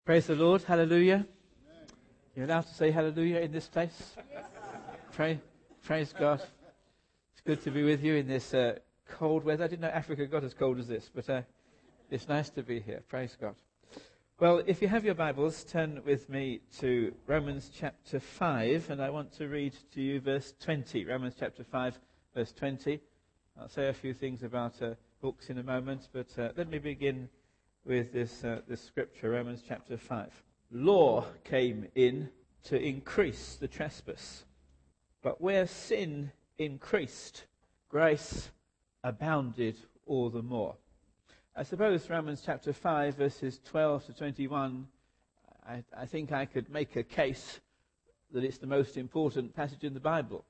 Praise the Lord. Hallelujah. You're allowed to say hallelujah in this place? Praise God. It's good to be with you in this cold weather. I didn't know Africa got as cold as this, but it's nice to be here. Praise God. Well, if you have your Bibles, turn with me to Romans chapter 5, and I want to read to you verse 20. Romans chapter 5, verse 20. I'll say a few things about books in a moment, but let me begin with this scripture, Romans chapter 5. Law came in to increase the trespass, but where sin increased, grace abounded all the more. I suppose Romans chapter 5, verses 12 to 21, I think I could make a case that it's the most important passage in the Bible.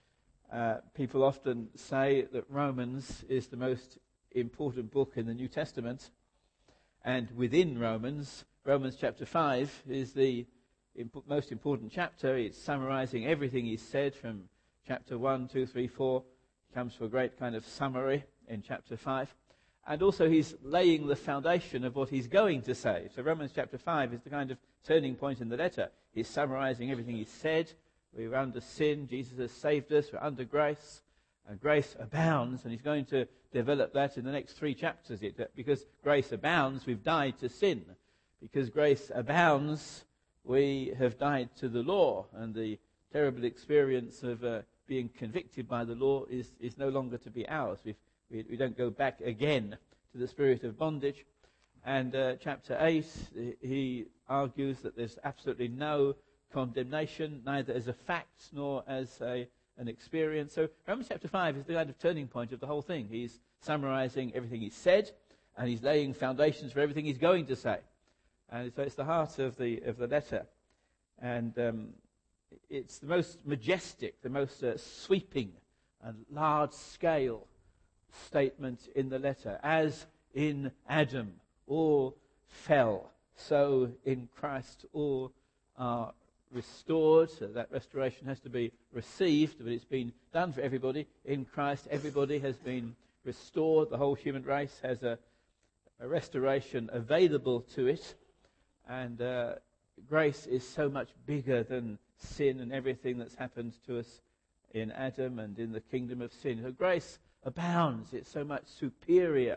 People often say that Romans is the most important book in the New Testament. And within Romans chapter 5 is the most important chapter. It's summarizing everything he's said from chapter 1, 2, 3, 4. He comes to a great kind of summary in chapter 5. And also he's laying the foundation of what he's going to say. So Romans chapter 5 is the kind of turning point in the letter. He's summarizing everything he's said. We're under sin. Jesus has saved us. We're under grace. And grace abounds, and he's going to develop that in the next 3 chapters. Because grace abounds, we've died to sin. Because grace abounds, we have died to the law. And the terrible experience of being convicted by the law is no longer to be ours. We don't go back again to the spirit of bondage. And chapter 8, he argues that there's absolutely no condemnation, neither as a fact nor as an experience. So Romans chapter 5 is the kind of turning point of the whole thing. He's summarizing everything he said, and he's laying foundations for everything he's going to say. And so it's the heart of the letter. And it's the most majestic, the most sweeping and large-scale statement in the letter. As in Adam all fell, so in Christ all are restored. So that restoration has to be received, but it's been done for everybody. In Christ, everybody has been restored. The whole human race has a restoration available to it. And grace is so much bigger than sin and everything that's happened to us in Adam and in the kingdom of sin. So grace abounds. It's so much superior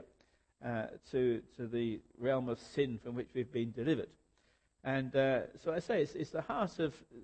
to the realm of sin from which we've been delivered. And so I say it's the heart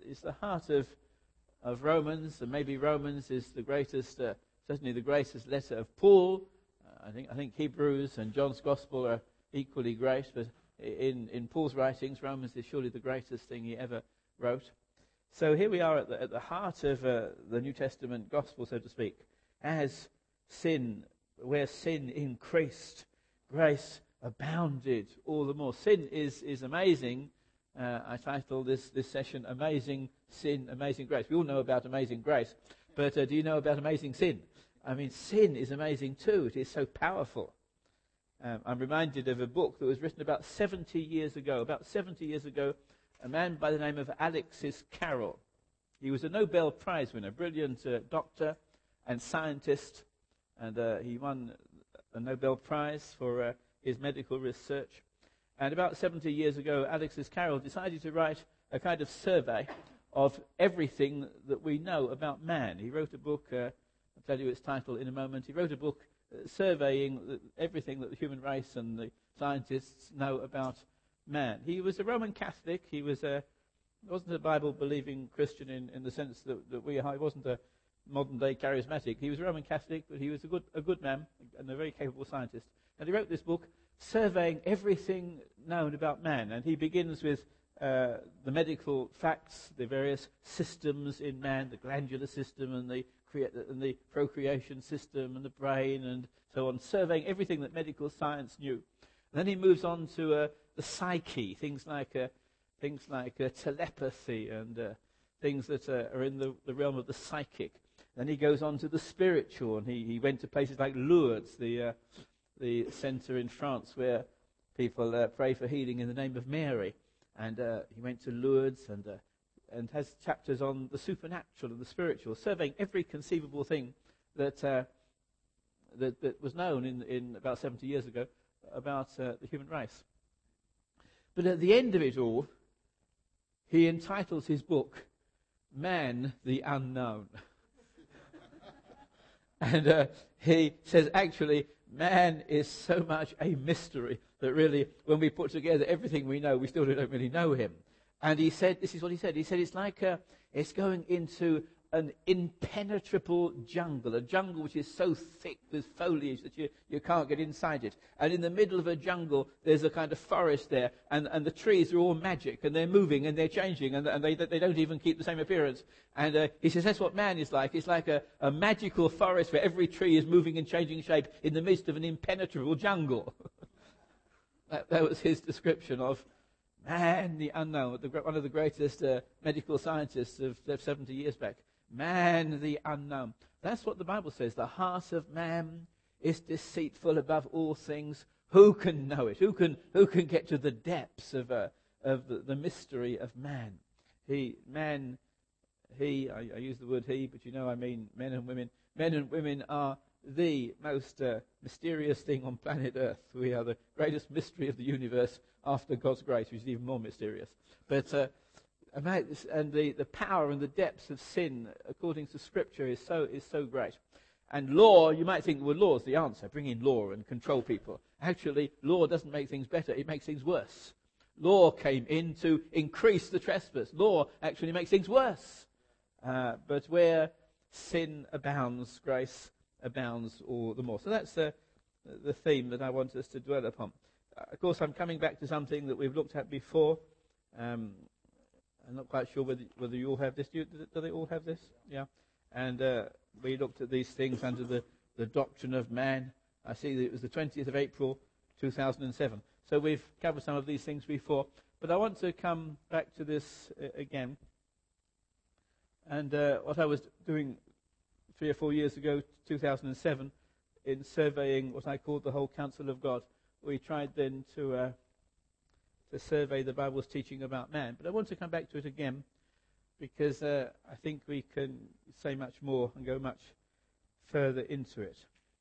of Romans, and maybe Romans is the greatest, certainly the greatest letter of Paul. I think Hebrews and John's Gospel are equally great, but in Paul's writings, Romans is surely the greatest thing he ever wrote. So here we are at the heart of the New Testament gospel, so to speak. As sin, where sin increased, grace abounded all the more. Sin is amazing. I titled this session, Amazing Sin, Amazing Grace. We all know about amazing grace, but do you know about amazing sin? I mean, sin is amazing too. It is so powerful. I'm reminded of a book that was written about 70 years ago. About 70 years ago, a man by the name of Alexis Carrel. He was a Nobel Prize winner, brilliant doctor and scientist, and he won a Nobel Prize for his medical research. And about 70 years ago, Alexis Carrel decided to write a kind of survey of everything that we know about man. He wrote a book, I'll tell you its title in a moment. He wrote a book surveying everything that the human race and the scientists know about man. He was a Roman Catholic. He wasn't a Bible-believing Christian in the sense that we are. He wasn't a modern-day charismatic. He was a Roman Catholic, but he was a good man and a very capable scientist. And he wrote this book surveying everything known about man. And he begins with the medical facts, the various systems in man, the glandular system and the procreation system and the brain and so on, surveying everything that medical science knew. And then he moves on to the psyche, things like telepathy and things that are in the realm of the psychic. Then he goes on to the spiritual, and he went to places like Lourdes, the centre in France where people pray for healing in the name of Mary. And he went to Lourdes and has chapters on the supernatural and the spiritual, surveying every conceivable thing that was known in about 70 years ago about the human race. But at the end of it all, he entitles his book, Man the Unknown. And he says, actually, man is so much a mystery that really, when we put together everything we know, we still don't really know him. And he said, this is what he said. He said, it's like it's going into an impenetrable jungle, a jungle which is so thick with foliage that you can't get inside it. And in the middle of a jungle, there's a kind of forest there, and the trees are all magic, and they're moving, and they're changing, and they don't even keep the same appearance. And he says that's what man is like. It's like a magical forest where every tree is moving and changing shape in the midst of an impenetrable jungle. that was his description of man, the unknown, one of the greatest medical scientists of 70 years back. Man, the unknown. That's what the Bible says. The heart of man is deceitful above all things. Who can know it? Who can get to the depths of the mystery of man? I use the word he, but I mean men and women. Men and women are the most mysterious thing on planet Earth. We are the greatest mystery of the universe after God's grace, which is even more mysterious. But and the power and the depths of sin, according to Scripture, is so great. And law, you might think, well, law is the answer. Bring in law and control people. Actually, law doesn't make things better. It makes things worse. Law came in to increase the trespass. Law actually makes things worse. But where sin abounds, grace abounds all the more. So that's the theme that I want us to dwell upon. Of course, I'm coming back to something that we've looked at before. I'm not quite sure whether you all have this. Do they all have this? Yeah. And we looked at these things under the doctrine of man. I see that it was the 20th of April, 2007. So we've covered some of these things before. But I want to come back to this again. And what I was doing 3 or 4 years ago, 2007, in surveying what I called the whole counsel of God, we tried then to survey the Bible's teaching about man. But I want to come back to it again because I think we can say much more and go much further into it.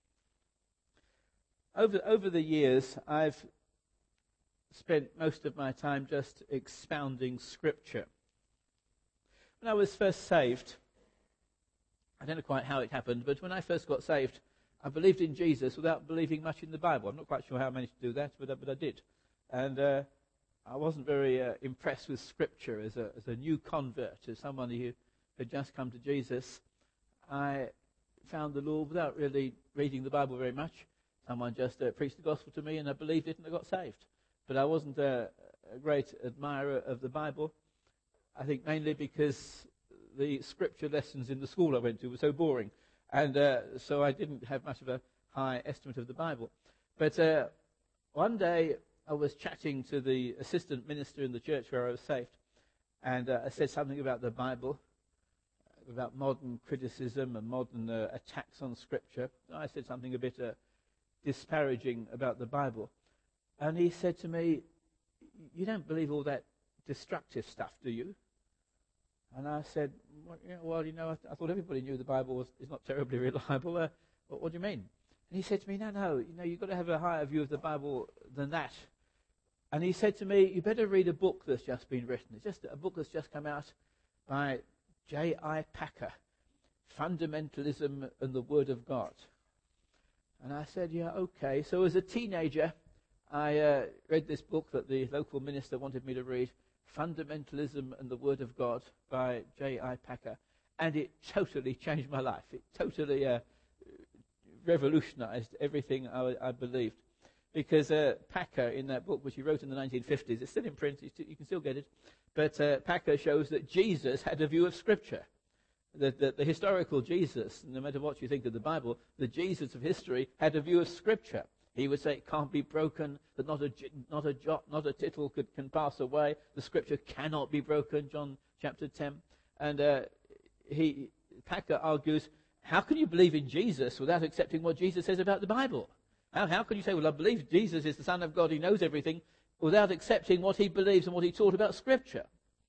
Over the years, I've spent most of my time just expounding Scripture. When I was first saved, I don't know quite how it happened, but when I first got saved, I believed in Jesus without believing much in the Bible. I'm not quite sure how I managed to do that, but I did. And I wasn't very impressed with Scripture as a new convert, as someone who had just come to Jesus. I found the Lord without really reading the Bible very much. Someone just preached the gospel to me, and I believed it, and I got saved. But I wasn't a great admirer of the Bible. I think mainly because the Scripture lessons in the school I went to were so boring, and so I didn't have much of a high estimate of the Bible. But one day I was chatting to the assistant minister in the church where I was saved, and I said something about the Bible, about modern criticism and modern attacks on Scripture. I said something a bit disparaging about the Bible. And he said to me, "You don't believe all that destructive stuff, do you?" And I said, well, I thought everybody knew the Bible is not terribly reliable. What do you mean? And he said to me, no, you've got to have a higher view of the Bible than that. And he said to me, you better read a book that's just been written. It's just a book that's just come out by J.I. Packer, Fundamentalism and the Word of God. And I said, yeah, okay. So as a teenager, I read this book that the local minister wanted me to read, Fundamentalism and the Word of God by J.I. Packer. And it totally changed my life. It totally revolutionized everything I believed. Because Packer, in that book, which he wrote in the 1950s, it's still in print, you can still get it, but Packer shows that Jesus had a view of Scripture. The historical Jesus, no matter what you think of the Bible, the Jesus of history had a view of Scripture. He would say it can't be broken, that not a jot, not a tittle can pass away. The Scripture cannot be broken, John chapter 10. And Packer argues, how can you believe in Jesus without accepting what Jesus says about the Bible? How can you say, well, I believe Jesus is the Son of God, he knows everything, without accepting what he believes and what he taught about Scripture?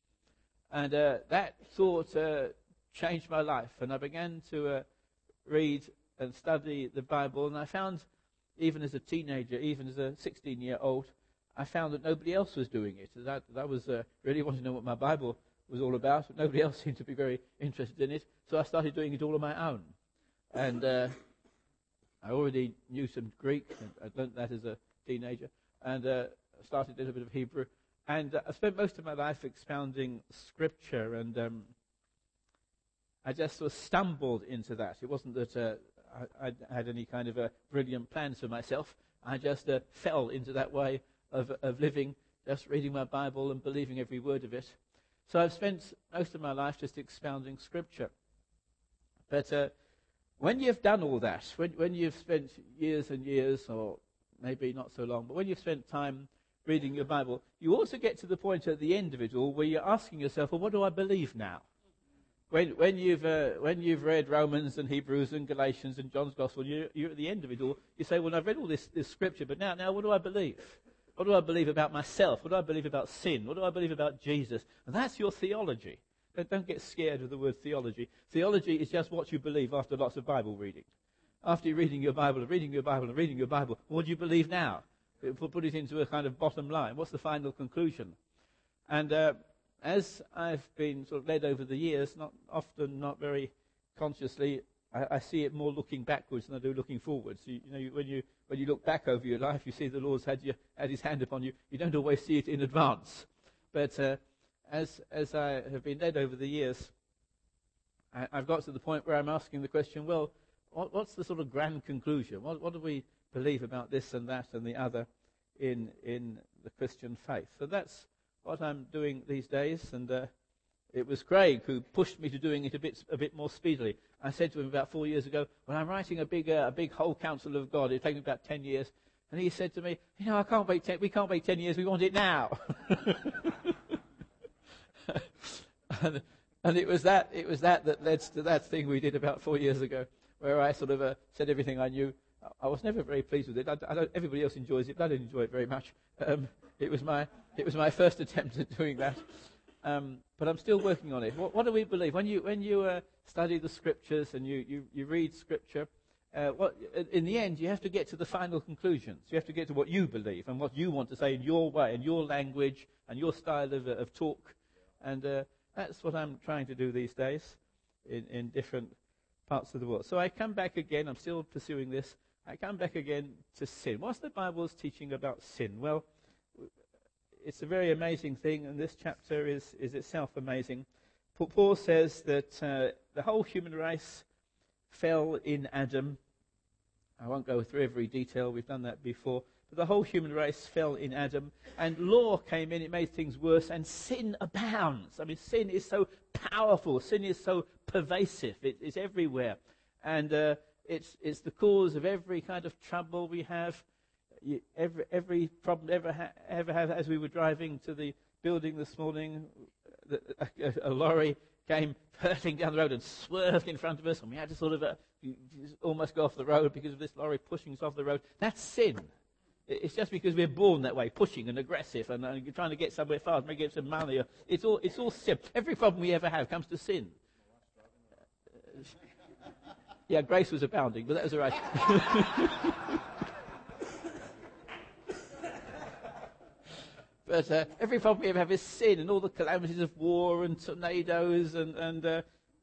And that thought changed my life. And I began to read and study the Bible. And I found, even as a teenager, even as a 16-year-old, I found that nobody else was doing it. That was really wanted to know what my Bible was all about, but nobody else seemed to be very interested in it. So I started doing it all on my own. And I already knew some Greek. I learned that as a teenager. And started a little bit of Hebrew. And I spent most of my life expounding Scripture. And I just sort of stumbled into that. It wasn't that I had any kind of brilliant plans for myself. I just fell into that way of living, just reading my Bible and believing every word of it. So I've spent most of my life just expounding Scripture. But when you've done all that, when you've spent years and years, or maybe not so long, but when you've spent time reading your Bible, you also get to the point at the end of it all where you're asking yourself, well, what do I believe now? When you've read Romans and Hebrews and Galatians and John's Gospel, you're at the end of it all. You say, well, I've read all this Scripture, but now what do I believe? What do I believe about myself? What do I believe about sin? What do I believe about Jesus? And that's your theology. Don't get scared of the word theology. Theology is just what you believe after lots of Bible reading. After you're reading your Bible and reading your Bible and reading your Bible, what do you believe now? Put it into a kind of bottom line. What's the final conclusion? And as I've been sort of led over the years, not very consciously, I see it more looking backwards than I do looking forwards. When you look back over your life, you see the Lord's had his hand upon you. You don't always see it in advance. But as I have been led over the years, I've got to the point where I'm asking the question, well, what's the sort of grand conclusion? What do we believe about this and that and the other in the Christian faith? So that's what I'm doing these days, and it was Craig who pushed me to doing it a bit more speedily. I said to him about 4 years ago, when I'm writing a big whole counsel of God, it'll take me about 10 years. And he said to me, I can't wait we can't wait 10 years, we want it now. and it was that led to that thing we did about 4 years ago, where I sort of said everything I knew. I was never very pleased with it. Everybody else enjoys it, but I didn't enjoy it very much. It was my first attempt at doing that. But I'm still working on it. What do we believe? When you study the Scriptures and you read Scripture, in the end, you have to get to the final conclusions. You have to get to what you believe and what you want to say in your way, in your language and your style of talk. And that's what I'm trying to do these days in different parts of the world. So I come back again. I'm still pursuing this. I come back again to sin. What's the Bible's teaching about sin? Well, it's a very amazing thing, and this chapter is itself amazing. Paul says that the whole human race fell in Adam. I won't go through every detail, we've done that before. But the whole human race fell in Adam, and law came in, it made things worse, and sin abounds. I mean, sin is so powerful, sin is so pervasive, it's everywhere. And it's the cause of every kind of trouble we have. Every problem ever have. As we were driving to the building this morning, a lorry came hurtling down the road and swerved in front of us, and we had to sort of almost go off the road because of this lorry pushing us off the road. That's sin. It's just because we're born that way, pushing and aggressive and trying to get somewhere fast, maybe get some money. It's all sin. Every problem we ever have comes to sin. Yeah, grace was abounding, but that was all right. But every problem we ever have is sin, and all the calamities of war and tornadoes and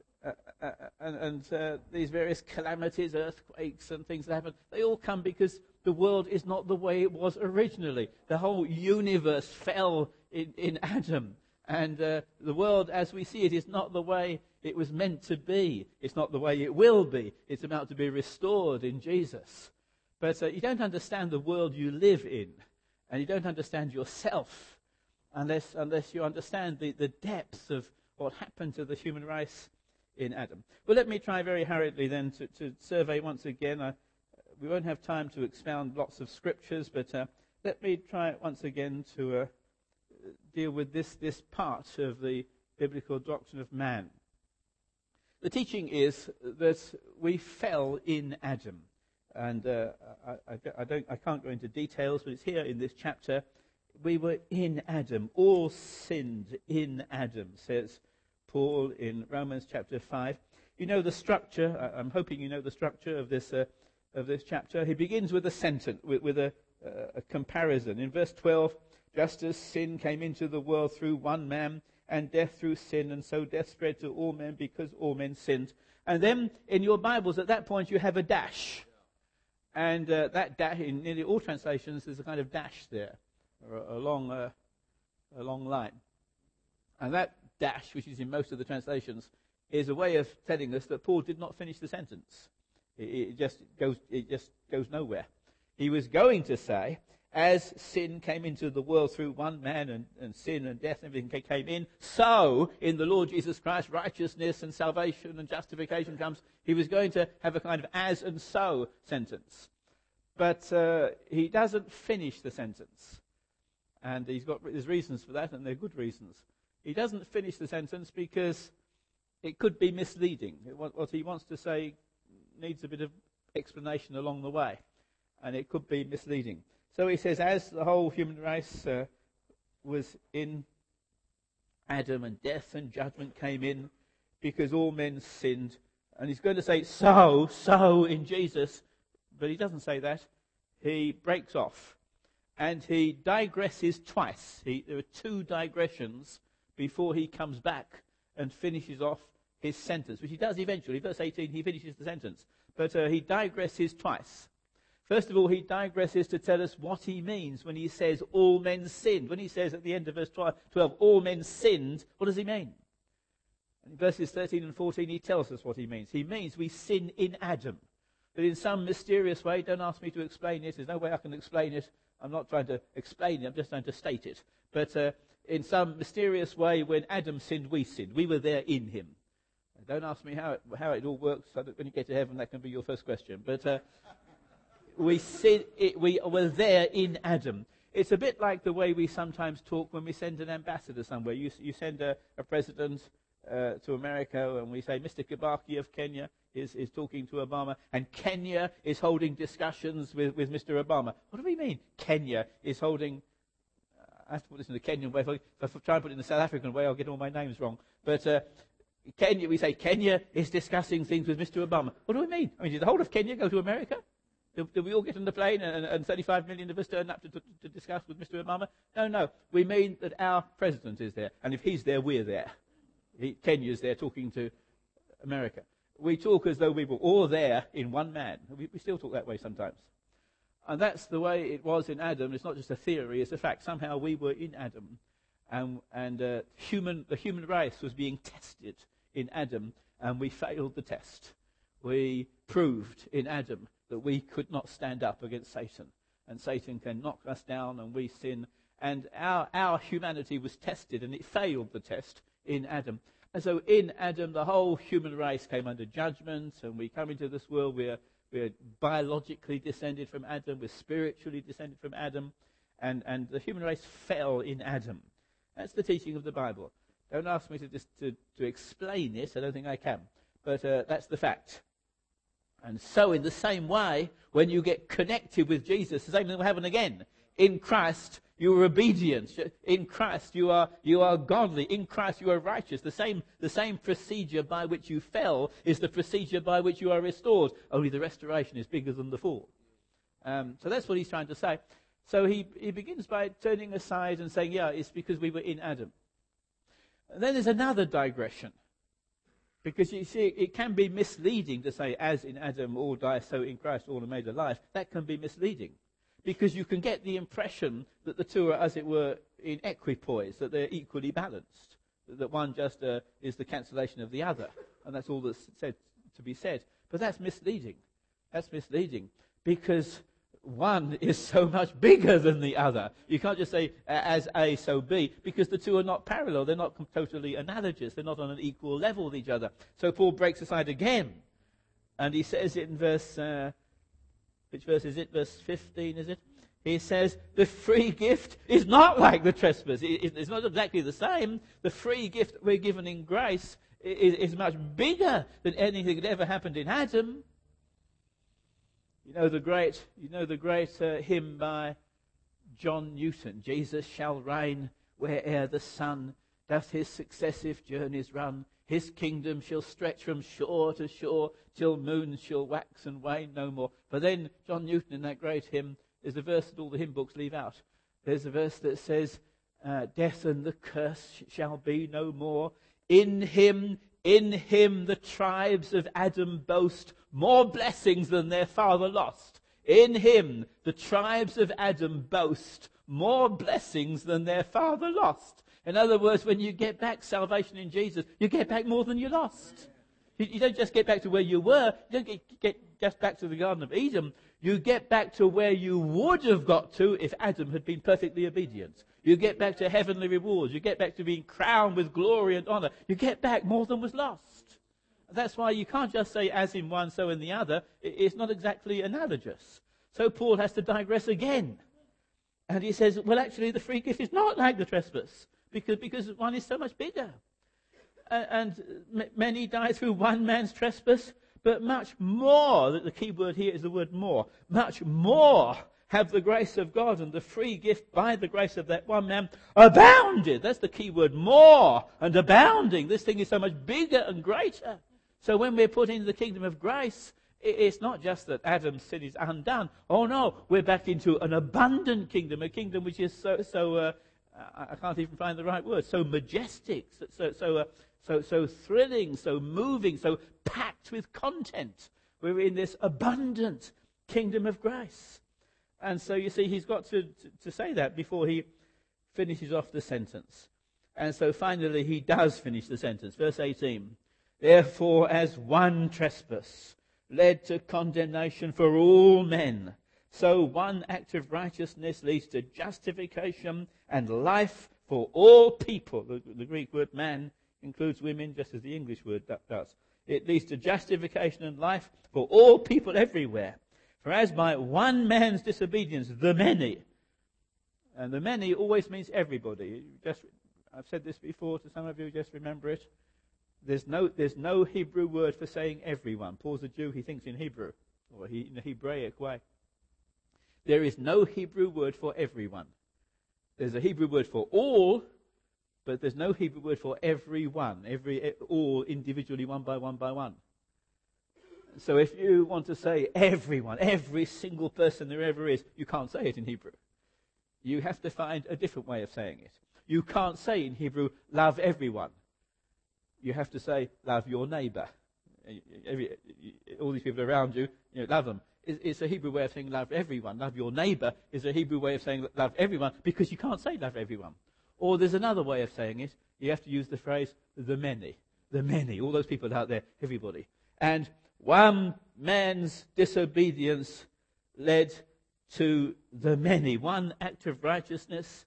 these various calamities, earthquakes and things that happen. They all come because the world is not the way it was originally. The whole universe fell in Adam, and the world as we see it is not the way it was meant to be. It's not the way it will be. It's about to be restored in Jesus. But you don't understand the world you live in. And you don't understand yourself unless you understand the depths of what happened to the human race in Adam. Well, let me try very hurriedly then to survey once again. We won't have time to expound lots of scriptures, but let me try once again to deal with this part of the biblical doctrine of man. The teaching is that we fell in Adam. And I can't go into details, but it's here in this chapter. We were in Adam. All sinned in Adam, says Paul in Romans chapter 5. You know the structure. I'm hoping you know the structure of this chapter. He begins with a sentence, with a comparison. In verse 12, just as sin came into the world through one man, and death through sin, and so death spread to all men because all men sinned. And then in your Bibles at that point you have a dash. And that dash, in nearly all translations, there's a kind of dash there, or a long line. And that dash, which is in most of the translations, is a way of telling us that Paul did not finish the sentence. It just goes nowhere. He was going to say, as sin came into the world through one man, and sin and death and everything came in, so in the Lord Jesus Christ righteousness and salvation and justification comes. He was going to have a kind of as and so sentence. But he doesn't finish the sentence. And there's reasons for that, and they're good reasons. He doesn't finish the sentence because it could be misleading. What he wants to say needs a bit of explanation along the way, and it could be misleading. So he says, as the whole human race was in Adam, and death and judgment came in because all men sinned. And he's going to say, so in Jesus. But he doesn't say that. He breaks off. And he digresses twice. There are two digressions before he comes back and finishes off his sentence, which he does eventually. Verse 18, he finishes the sentence. But he digresses twice. First of all, he digresses to tell us what he means when he says all men sinned. When he says at the end of verse 12, all men sinned, what does he mean? In verses 13 and 14, he tells us what he means. He means we sin in Adam. But in some mysterious way, don't ask me to explain it. There's no way I can explain it. I'm not trying to explain it. I'm just trying to state it. But in some mysterious way, when Adam sinned, we sinned. We were there in him. Don't ask me how it all works. So that when you get to heaven, that can be your first question. But we were there in Adam. It's a bit like the way we sometimes talk when we send an ambassador somewhere. You send a president to America, and we say, Mr. Kibaki of Kenya is talking to Obama, and Kenya is holding discussions with Mr. Obama. What do we mean? Kenya is holding... I have to put this in the Kenyan way. If I try and put it in the South African way, I'll get all my names wrong. But Kenya, we say Kenya is discussing things with Mr. Obama. What do we mean? I mean, did the whole of Kenya go to America? Did we all get on the plane and 35 million of us turn up to discuss with Mr. Obama? No. We mean that our president is there. And if he's there, we're there. Kenya's there talking to America. We talk as though we were all there in one man. We still talk that way sometimes. And that's the way it was in Adam. It's not just a theory, it's a fact. Somehow we were in Adam. And the human race was being tested in Adam, and we failed the test. We proved in Adam that we could not stand up against Satan. And Satan can knock us down, and we sin. And our humanity was tested, and it failed the test in Adam. And so in Adam, the whole human race came under judgment, and we come into this world. We're biologically descended from Adam. We're spiritually descended from Adam. And the human race fell in Adam. That's the teaching of the Bible. Don't ask me to explain it. I don't think I can. But that's the fact. And so in the same way, when you get connected with Jesus, the same thing will happen again. In Christ, you are obedient. In Christ, you are godly. In Christ, you are righteous. The same procedure by which you fell is the procedure by which you are restored. Only the restoration is bigger than the fall. So that's what he's trying to say. So he begins by turning aside and saying, yeah, it's because we were in Adam. And then there's another digression. Because you see, it can be misleading to say, as in Adam all die, so in Christ all are made alive. That can be misleading. Because you can get the impression that the two are, as it were, in equipoise, that they're equally balanced. That one just is the cancellation of the other. And that's all that's said to be said. But that's misleading. That's misleading. Because one is so much bigger than the other. You can't just say, as A, so B, because the two are not parallel. They're not totally analogous. They're not on an equal level with each other. So Paul breaks aside again. And he says it in verse, which verse is it? Verse 15, is it? He says, the free gift is not like the trespass. It's not exactly the same. The free gift that we're given in grace is much bigger than anything that ever happened in Adam. You know the great hymn by John Newton, Jesus shall reign where'er the sun doth his successive journeys run. His kingdom shall stretch from shore to shore till moons shall wax and wane no more. But then John Newton in that great hymn There's a verse that all the hymn books leave out. There's a verse that says, death and the curse shall be no more. In him the tribes of Adam boast more blessings than their father lost. In him the tribes of Adam boast more blessings than their father lost. In other words, when you get back salvation in Jesus, you get back more than you lost. You don't just get back to where you were. You don't get just back to the Garden of Eden. You get back to where you would have got to if Adam had been perfectly obedient. You get back to heavenly rewards. You get back to being crowned with glory and honor. You get back more than was lost. That's why you can't just say as in one, so in the other. It's not exactly analogous. So Paul has to digress again. And he says, well, actually, the free gift is not like the trespass, because one is so much bigger. And many die through one man's trespass, but much more, the key word here is the word more, much more have the grace of God and the free gift by the grace of that one man abounded. That's the key word, more and abounding. This thing is so much bigger and greater. So when we're put into the kingdom of grace, it's not just that Adam's sin is undone. Oh no, we're back into an abundant kingdom, a kingdom which is so I can't even find the right word, so majestic, so thrilling, so moving, so packed with content. We're in this abundant kingdom of grace. And so you see, he's got to say that before he finishes off the sentence. And so finally he does finish the sentence. Verse 18. Therefore, as one trespass led to condemnation for all men, so one act of righteousness leads to justification and life for all people. The Greek word man includes women, just as the English word does. It leads to justification and life for all people everywhere. For as by one man's disobedience, the many, and the many always means everybody. I've said this before to some of you, just remember it. There's no Hebrew word for saying everyone. Paul's a Jew, he thinks in Hebrew, or in a Hebraic way. There is no Hebrew word for everyone. There's a Hebrew word for all, but there's no Hebrew word for everyone, all individually, one by one by one. So if you want to say everyone, every single person there ever is, you can't say it in Hebrew. You have to find a different way of saying it. You can't say in Hebrew, love everyone. You have to say, love your neighbor. All these people around you, love them. It's a Hebrew way of saying love everyone. Love your neighbor is a Hebrew way of saying love everyone, because you can't say love everyone. Or there's another way of saying it. You have to use the phrase, the many. The many. All those people out there, everybody. And one man's disobedience led to the many. One act of righteousness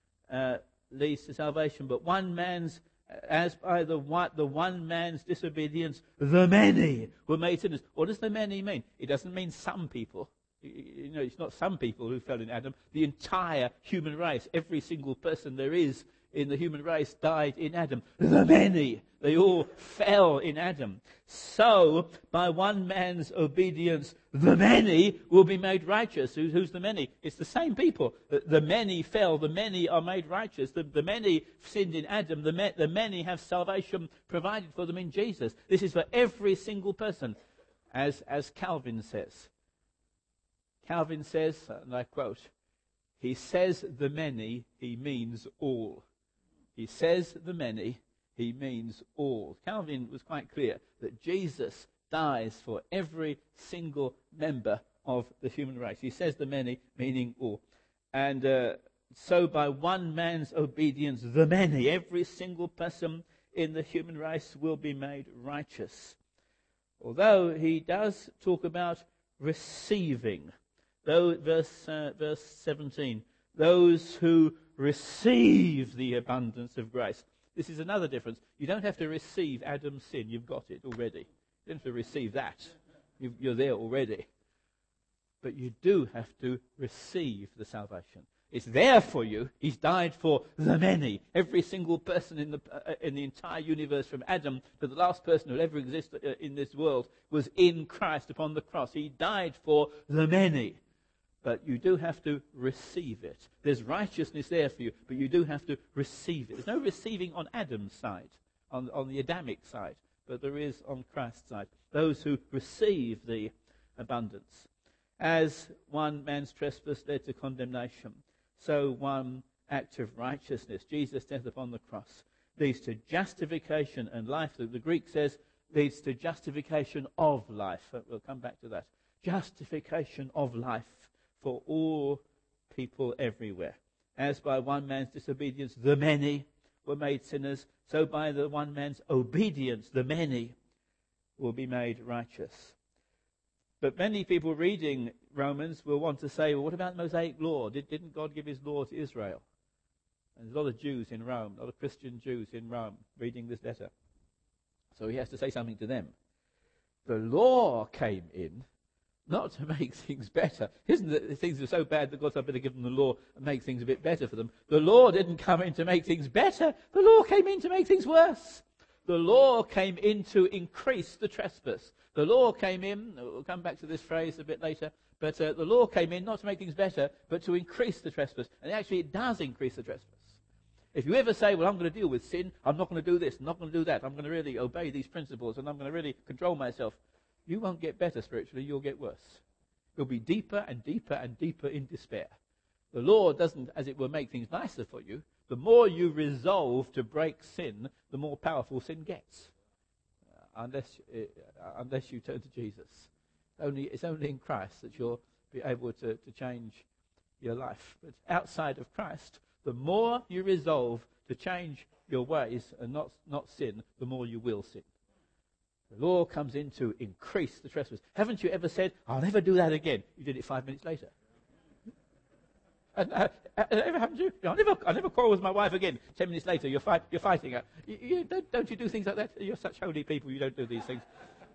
leads to salvation, but one man's, as by the one man's disobedience, the many were made sinners. What does the many mean? It doesn't mean some people. It's not some people who fell in Adam. The entire human race, every single person there is in the human race died in Adam. The many, they all fell in Adam. So, by one man's obedience, the many will be made righteous. Who's the many? It's the same people. The many fell, the many are made righteous. The many sinned in Adam, the many have salvation provided for them in Jesus. This is for every single person, as Calvin says. Calvin says, and I quote, he says the many, he means all. He says the many, he means all. Calvin was quite clear that Jesus dies for every single member of the human race. He says the many, meaning all. And so by one man's obedience, the many, every single person in the human race will be made righteous. Although he does talk about receiving. Though, verse 17, those who receive the abundance of grace. This is another difference. You don't have to receive Adam's sin. You've got it already. You don't have to receive that. You're there already. But you do have to receive the salvation. It's there for you. He's died for the many. Every single person in the entire universe, from Adam to the last person who ever existed in this world, was in Christ upon the cross. He died for the many. But you do have to receive it. There's righteousness there for you, but you do have to receive it. There's no receiving on Adam's side, on the Adamic side, but there is on Christ's side. Those who receive the abundance. As one man's trespass led to condemnation, so one act of righteousness, Jesus' death upon the cross, leads to justification and life. The Greek says leads to justification of life. We'll come back to that. Justification of life for all people everywhere. As by one man's disobedience the many were made sinners, so by the one man's obedience the many will be made righteous. But many people reading Romans will want to say, well, what about the Mosaic law? Didn't God give his law to Israel? And there's a lot of Jews in Rome, a lot of Christian Jews in Rome reading this letter. So he has to say something to them. The law came in not to make things better. Isn't it things are so bad that God's better give them the law and make things a bit better for them? The law didn't come in to make things better. The law came in to make things worse. The law came in to increase the trespass. The law came in, we'll come back to this phrase a bit later, but the law came in not to make things better, but to increase the trespass. And actually it does increase the trespass. If you ever say, well, I'm going to deal with sin, I'm not going to do this, I'm not going to do that, I'm going to really obey these principles, and I'm going to really control myself, you won't get better spiritually, you'll get worse. You'll be deeper and deeper and deeper in despair. The law doesn't, as it were, make things nicer for you. The more you resolve to break sin, the more powerful sin gets. Unless you turn to Jesus. It's only in Christ that you'll be able to change your life. But outside of Christ, the more you resolve to change your ways and not sin, the more you will sin. The law comes in to increase the trespass. Haven't you ever said, I'll never do that again? You did it 5 minutes later. And, ever happened to you? I'll never quarrel with my wife again. 10 minutes later, you're fighting her. Don't you do things like that? You're such holy people, you don't do these things.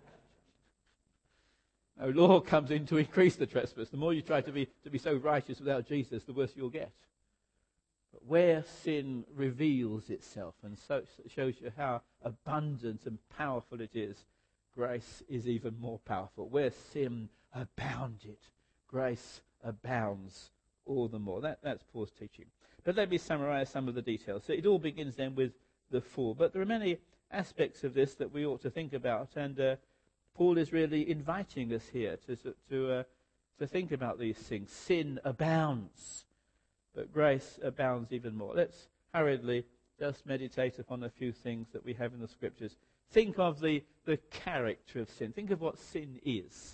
No, law comes in to increase the trespass. The more you try to be so righteous without Jesus, the worse you'll get. But where sin reveals itself and so shows you how abundant and powerful it is, grace is even more powerful. Where sin abounded, grace abounds all the more. That's Paul's teaching. But let me summarize some of the details. So it all begins then with the fall. But there are many aspects of this that we ought to think about, and Paul is really inviting us here to think about these things. Sin abounds, but grace abounds even more. Let's hurriedly just meditate upon a few things that we have in the Scriptures. Think of the character of sin. Think of what sin is.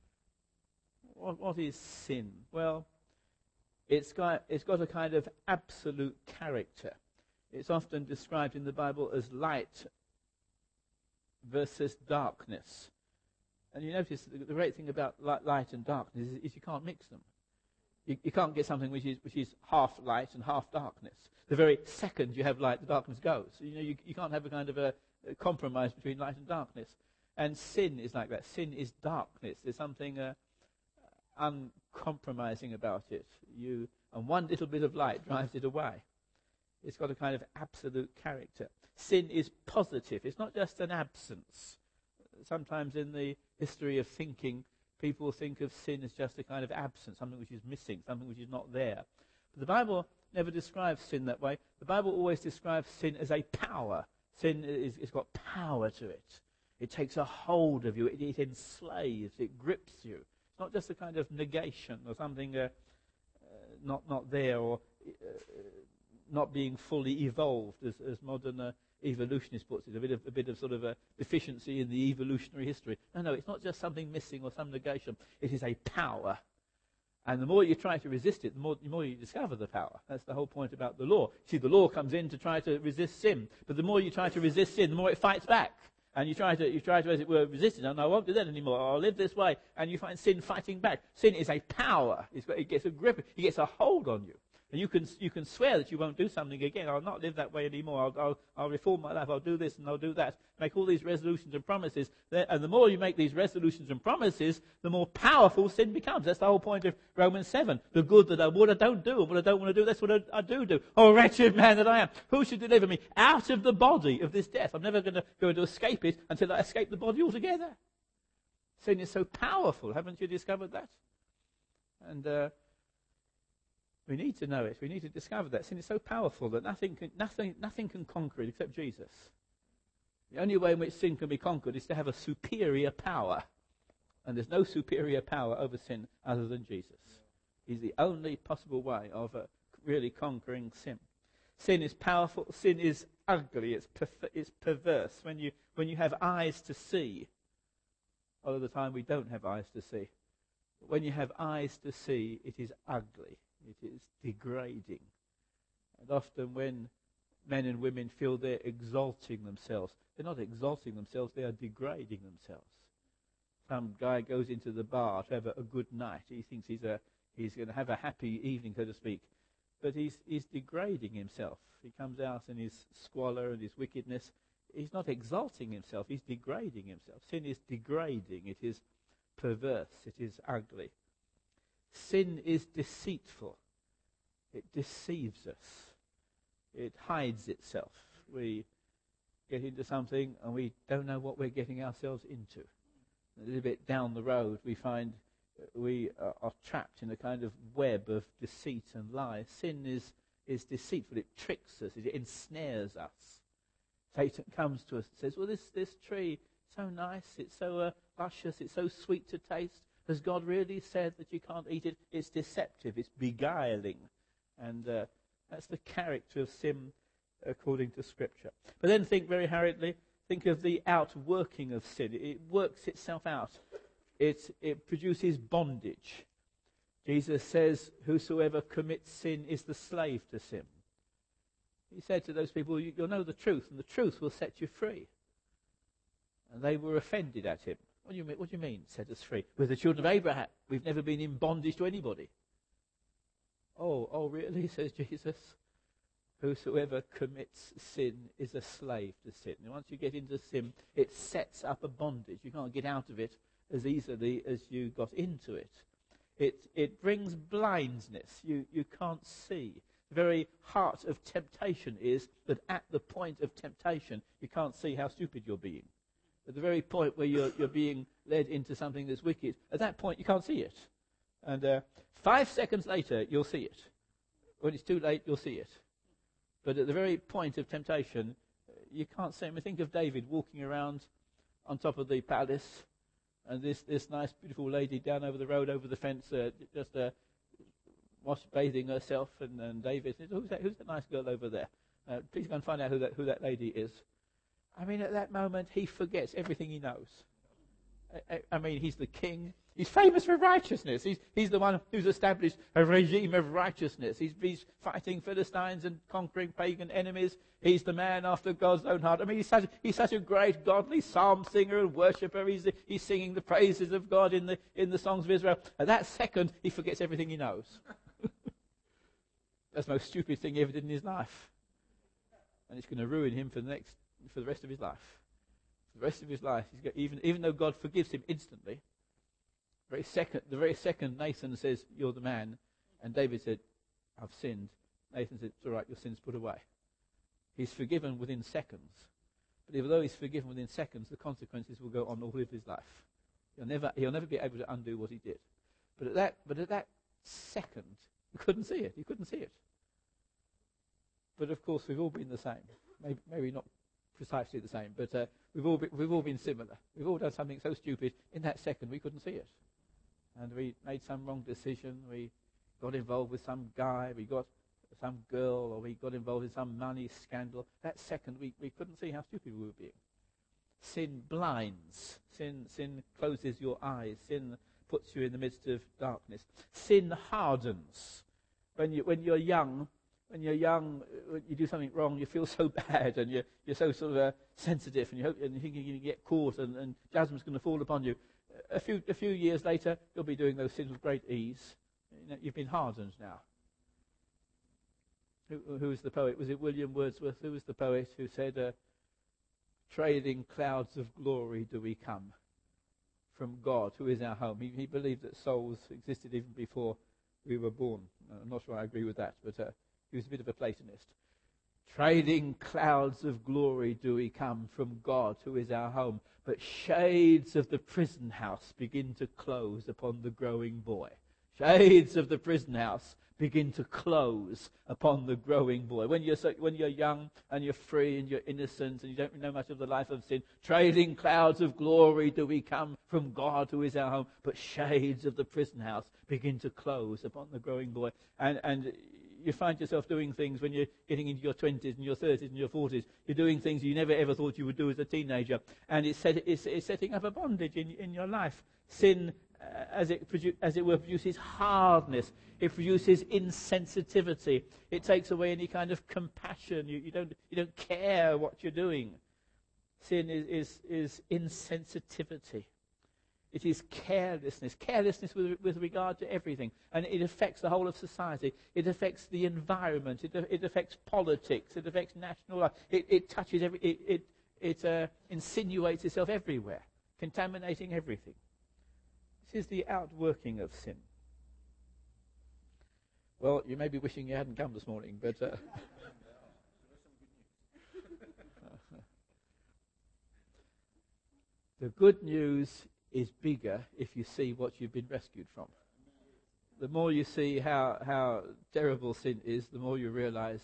What is sin? Well, it's got a kind of absolute character. It's often described in the Bible as light versus darkness. And you notice the great thing about light and darkness is you can't mix them. You can't get something which is half light and half darkness. The very second you have light, the darkness goes. You can't have a kind of a compromise between light and darkness. And sin is like that. Sin is darkness. There's something uncompromising about it. And one little bit of light drives it away. It's got a kind of absolute character. Sin is positive. It's not just an absence. Sometimes in the history of thinking, people think of sin as just a kind of absence, something which is missing, something which is not there. But the Bible never describes sin that way. The Bible always describes sin as a power. Sin it's got power to it. It takes a hold of you. It enslaves. It grips you. It's not just a kind of negation or something not there or not being fully evolved, as modern evolutionist puts it, a bit of sort of a deficiency in the evolutionary history. No, it's not just something missing or some negation. It is a power. And the more you try to resist it, the more you discover the power. That's the whole point about the law. See, the law comes in to try to resist sin. But the more you try to resist sin, the more it fights back. And you try to, as it were, resist it. And I won't do that anymore. I'll live this way. And you find sin fighting back. Sin is a power. It gets a grip. It gets a hold on you. And you can swear that you won't do something again. I'll not live that way anymore. I'll reform my life. I'll do this and I'll do that. Make all these resolutions and promises. And the more you make these resolutions and promises, the more powerful sin becomes. That's the whole point of Romans 7. The good that I would, I don't do. And what I don't want to do, that's what I do. Oh, wretched man that I am. Who should deliver me out of the body of this death? I'm never going to escape it until I escape the body altogether. Sin is so powerful. Haven't you discovered that? And we need to know it. We need to discover that. Sin is so powerful that nothing can conquer it except Jesus. The only way in which sin can be conquered is to have a superior power. And there's no superior power over sin other than Jesus. He's the only possible way of really conquering sin. Sin is powerful. Sin is ugly. It's perverse. When you have eyes to see, a lot of the time we don't have eyes to see. But when you have eyes to see, it is ugly. It is degrading. And often when men and women feel they're exalting themselves, they're not exalting themselves, they are degrading themselves. Some guy goes into the bar to have a good night. He thinks he's going to have a happy evening, so to speak. But he's degrading himself. He comes out in his squalor and his wickedness. He's not exalting himself, he's degrading himself. Sin is degrading, it is perverse, it is ugly. Sin is deceitful. It deceives us. It hides itself. We get into something and we don't know what we're getting ourselves into. A little bit down the road we find we are trapped in a kind of web of deceit and lies. Sin is deceitful. It tricks us. It ensnares us. Satan comes to us and says, well, this tree, so nice, it's so luscious, it's so sweet to taste. Has God really said that you can't eat it? It's deceptive. It's beguiling. And that's the character of sin according to Scripture. But then think very hurriedly, think of the outworking of sin. It works itself out. It produces bondage. Jesus says, whosoever commits sin is the slave to sin. He said to those people, you'll know the truth, and the truth will set you free. And they were offended at him. What do you mean, set us free? We're the children of Abraham. We've never been in bondage to anybody. Oh, really, says Jesus. Whosoever commits sin is a slave to sin. And once you get into sin, it sets up a bondage. You can't get out of it as easily as you got into it. It brings blindness. You can't see. The very heart of temptation is that at the point of temptation, you can't see how stupid you're being. At the very point where you're being led into something that's wicked, at that point you can't see it. And 5 seconds later, you'll see it. When it's too late, you'll see it. But at the very point of temptation, you can't see it. I mean, think of David walking around on top of the palace, and this nice, beautiful lady down over the road, over the fence, just bathing herself. And David says, "Who's that nice girl over there? Please go and find out who that lady is." I mean, at that moment, he forgets everything he knows. I mean, he's the king. He's famous for righteousness. He's the one who's established a regime of righteousness. He's fighting Philistines and conquering pagan enemies. He's the man after God's own heart. I mean, he's such a great godly psalm singer and worshipper. He's singing the praises of God in the songs of Israel. At that second, he forgets everything he knows. That's the most stupid thing he ever did in his life, and it's going to ruin him for the rest of his life. For the rest of his life, even though God forgives him instantly. The very second Nathan says, "You're the man," and David said, "I've sinned." Nathan said, "It's all right, your sin's put away." He's forgiven within seconds. But although he's forgiven within seconds, the consequences will go on all of his life. He'll never be able to undo what he did. But at that second, he couldn't see it. He couldn't see it. But of course, we've all been the same. Maybe not precisely the same, but we've all been similar. We've all done something so stupid in that second we couldn't see it, and we made some wrong decision. We got involved with some guy, we got some girl, or we got involved in some money scandal. That second we couldn't see how stupid we were being. Sin blinds. Sin closes your eyes. Sin puts you in the midst of darkness. Sin hardens. When you're young, when you do something wrong, you feel so bad, and you're so sort of sensitive, and you think you're going to get caught, and judgment's going to fall upon you. A few years later, you'll be doing those sins with great ease. You've been hardened now. Who was the poet? Was it William Wordsworth? Who was the poet who said, "Trading clouds of glory do we come from God, who is our home"? He believed that souls existed even before we were born. I'm not sure I agree with that, but he was a bit of a Platonist. Trading clouds of glory do we come from God, who is our home, but shades of the prison house begin to close upon the growing boy. Shades of the prison house begin to close upon the growing boy. When you're young and you're free and you're innocent and you don't know much of the life of sin, trailing clouds of glory do we come from God who is our home. But shades of the prison house begin to close upon the growing boy. And you find yourself doing things when you're getting into your 20s and your 30s and your 40s. You're doing things you never ever thought you would do as a teenager. And it's setting up a bondage in your life. Sin, as it were, produces hardness. It produces insensitivity. It takes away any kind of compassion. You don't care what you're doing. Sin is insensitivity. It is carelessness with regard to everything. And it affects the whole of society. It affects the environment. It affects politics. It affects national life. It touches it insinuates itself everywhere, contaminating everything. This is the outworking of sin. Well, you may be wishing you hadn't come this morning, but the good news is bigger if you see what you've been rescued from. The more you see how terrible sin is, the more you realize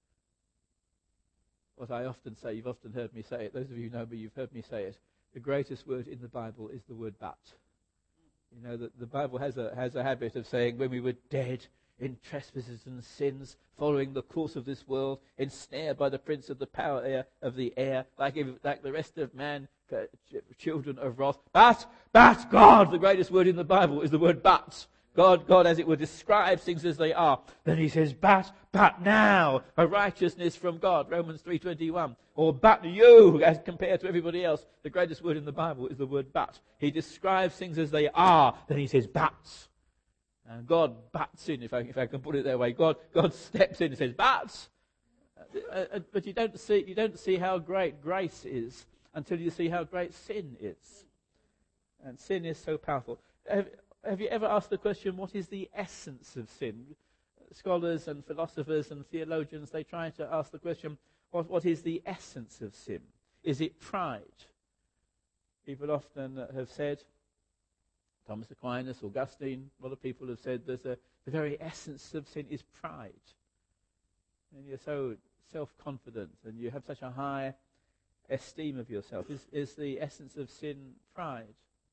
what I often say. You've often heard me say it. Those of you who know me, you've heard me say it. The greatest word in the Bible is the word but. You know, that the Bible has a habit of saying, when we were dead in trespasses and sins, following the course of this world, ensnared by the prince of the power of the air, like the rest of man, children of wrath. But God, the greatest word in the Bible is the word but. God, as it were, describes things as they are. Then he says, but now, a righteousness from God, Romans 3:21. Or but you, as compared to everybody else. The greatest word in the Bible is the word but. He describes things as they are. Then he says, but. And God butts in, if I can put it that way. God steps in and says, but. But you don't see how great grace is until you see how great sin is. And sin is so powerful. Have you ever asked the question, what is the essence of sin? Scholars and philosophers and theologians, they try to ask the question, what is the essence of sin? Is it pride? People often have said, Thomas Aquinas, Augustine, a lot of people have said the very essence of sin is pride. And you're so self-confident and you have such a high esteem of yourself. Is the essence of sin pride?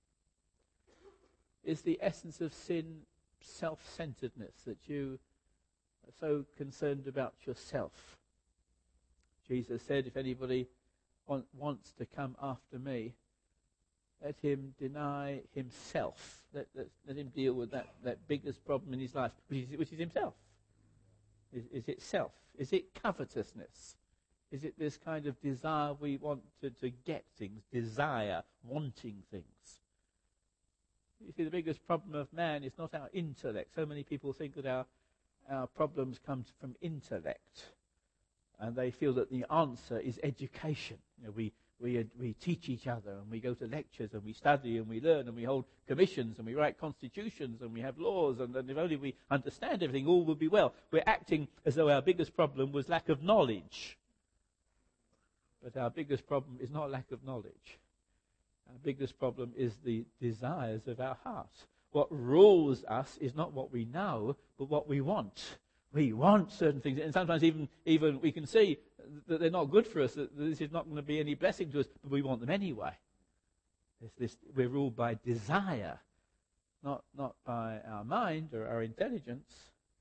Is the essence of sin self-centeredness, that you are so concerned about yourself? Jesus said, if anybody wants to come after me, let him deny himself. Let him deal with that biggest problem in his life, which is himself. Is it self? Is it covetousness? Is it this kind of desire we want to get things, desire, wanting things? You see, the biggest problem of man is not our intellect. So many people think that our problems come from intellect, and they feel that the answer is education. You know, we teach each other, and we go to lectures, and we study, and we learn, and we hold commissions, and we write constitutions, and we have laws, and if only we understand everything, all will be well. We're acting as though our biggest problem was lack of knowledge. But our biggest problem is not lack of knowledge. Our biggest problem is the desires of our heart. What rules us is not what we know, but what we want. We want certain things, and sometimes even we can see that they're not good for us, that this is not going to be any blessing to us, but we want them anyway. We're ruled by desire, not by our mind or our intelligence.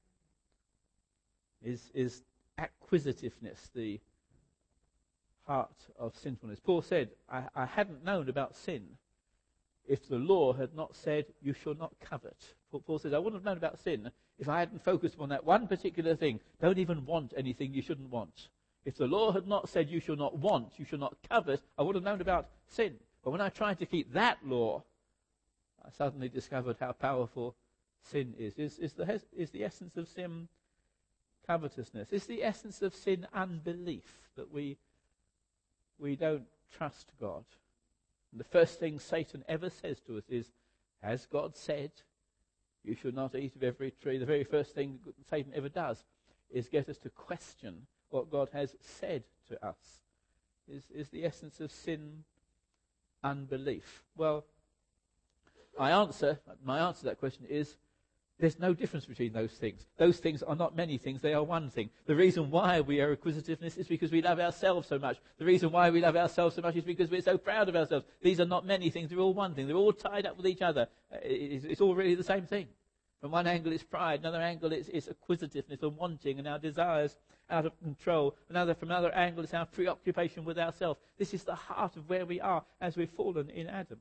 Is acquisitiveness the heart of sinfulness? Paul said, I hadn't known about sin if the law had not said, you shall not covet. Paul says, I wouldn't have known about sin if I hadn't focused on that one particular thing. Don't even want anything you shouldn't want. If the law had not said, you shall not want, you shall not covet, I would have known about sin. But when I tried to keep that law, I suddenly discovered how powerful sin is. Is the essence of sin covetousness? Is the essence of sin unbelief, that we don't trust God? And the first thing Satan ever says to us is, has God said you shall not eat of every tree? The very first thing Satan ever does is get us to question what God has said to us. Is the essence of sin unbelief? Well, my answer to that question is There's no difference between those things. Those things are not many things, they are one thing. The reason why we are acquisitiveness is because we love ourselves so much. The reason why we love ourselves so much is because we're so proud of ourselves. These are not many things, they're all one thing. They're all tied up with each other. It's all really the same thing. From one angle it's pride, another angle it's acquisitiveness and wanting and our desires out of control. From another angle it's our preoccupation with ourselves. This is the heart of where we are as we've fallen in Adam.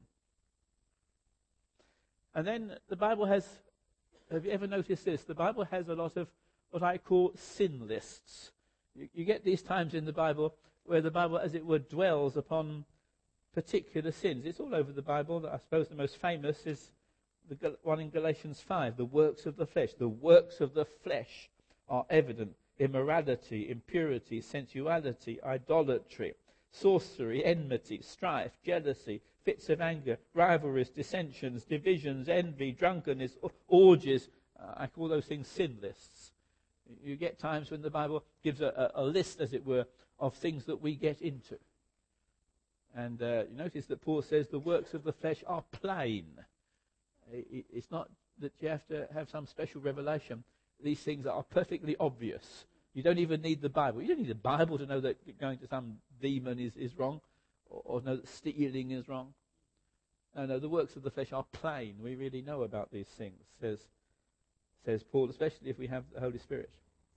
And then the Bible has, have you ever noticed this? The Bible has a lot of what I call sin lists. You get these times in the Bible where the Bible, as it were, dwells upon particular sins. It's all over the Bible. I suppose the most famous is the one in Galatians 5, the works of the flesh. The works of the flesh are evident: immorality, impurity, sensuality, idolatry, sorcery, enmity, strife, jealousy, fits of anger, rivalries, dissensions, divisions, envy, drunkenness, orgies. I call those things sin lists. You get times when the Bible gives a list, as it were, of things that we get into. And you notice that Paul says the works of the flesh are plain. It's not that you have to have some special revelation. These things are perfectly obvious. You don't even need the Bible. You don't need the Bible to know that going to some demon is wrong, or know that stealing is wrong. No, the works of the flesh are plain. We really know about these things, says Paul, especially if we have the Holy Spirit.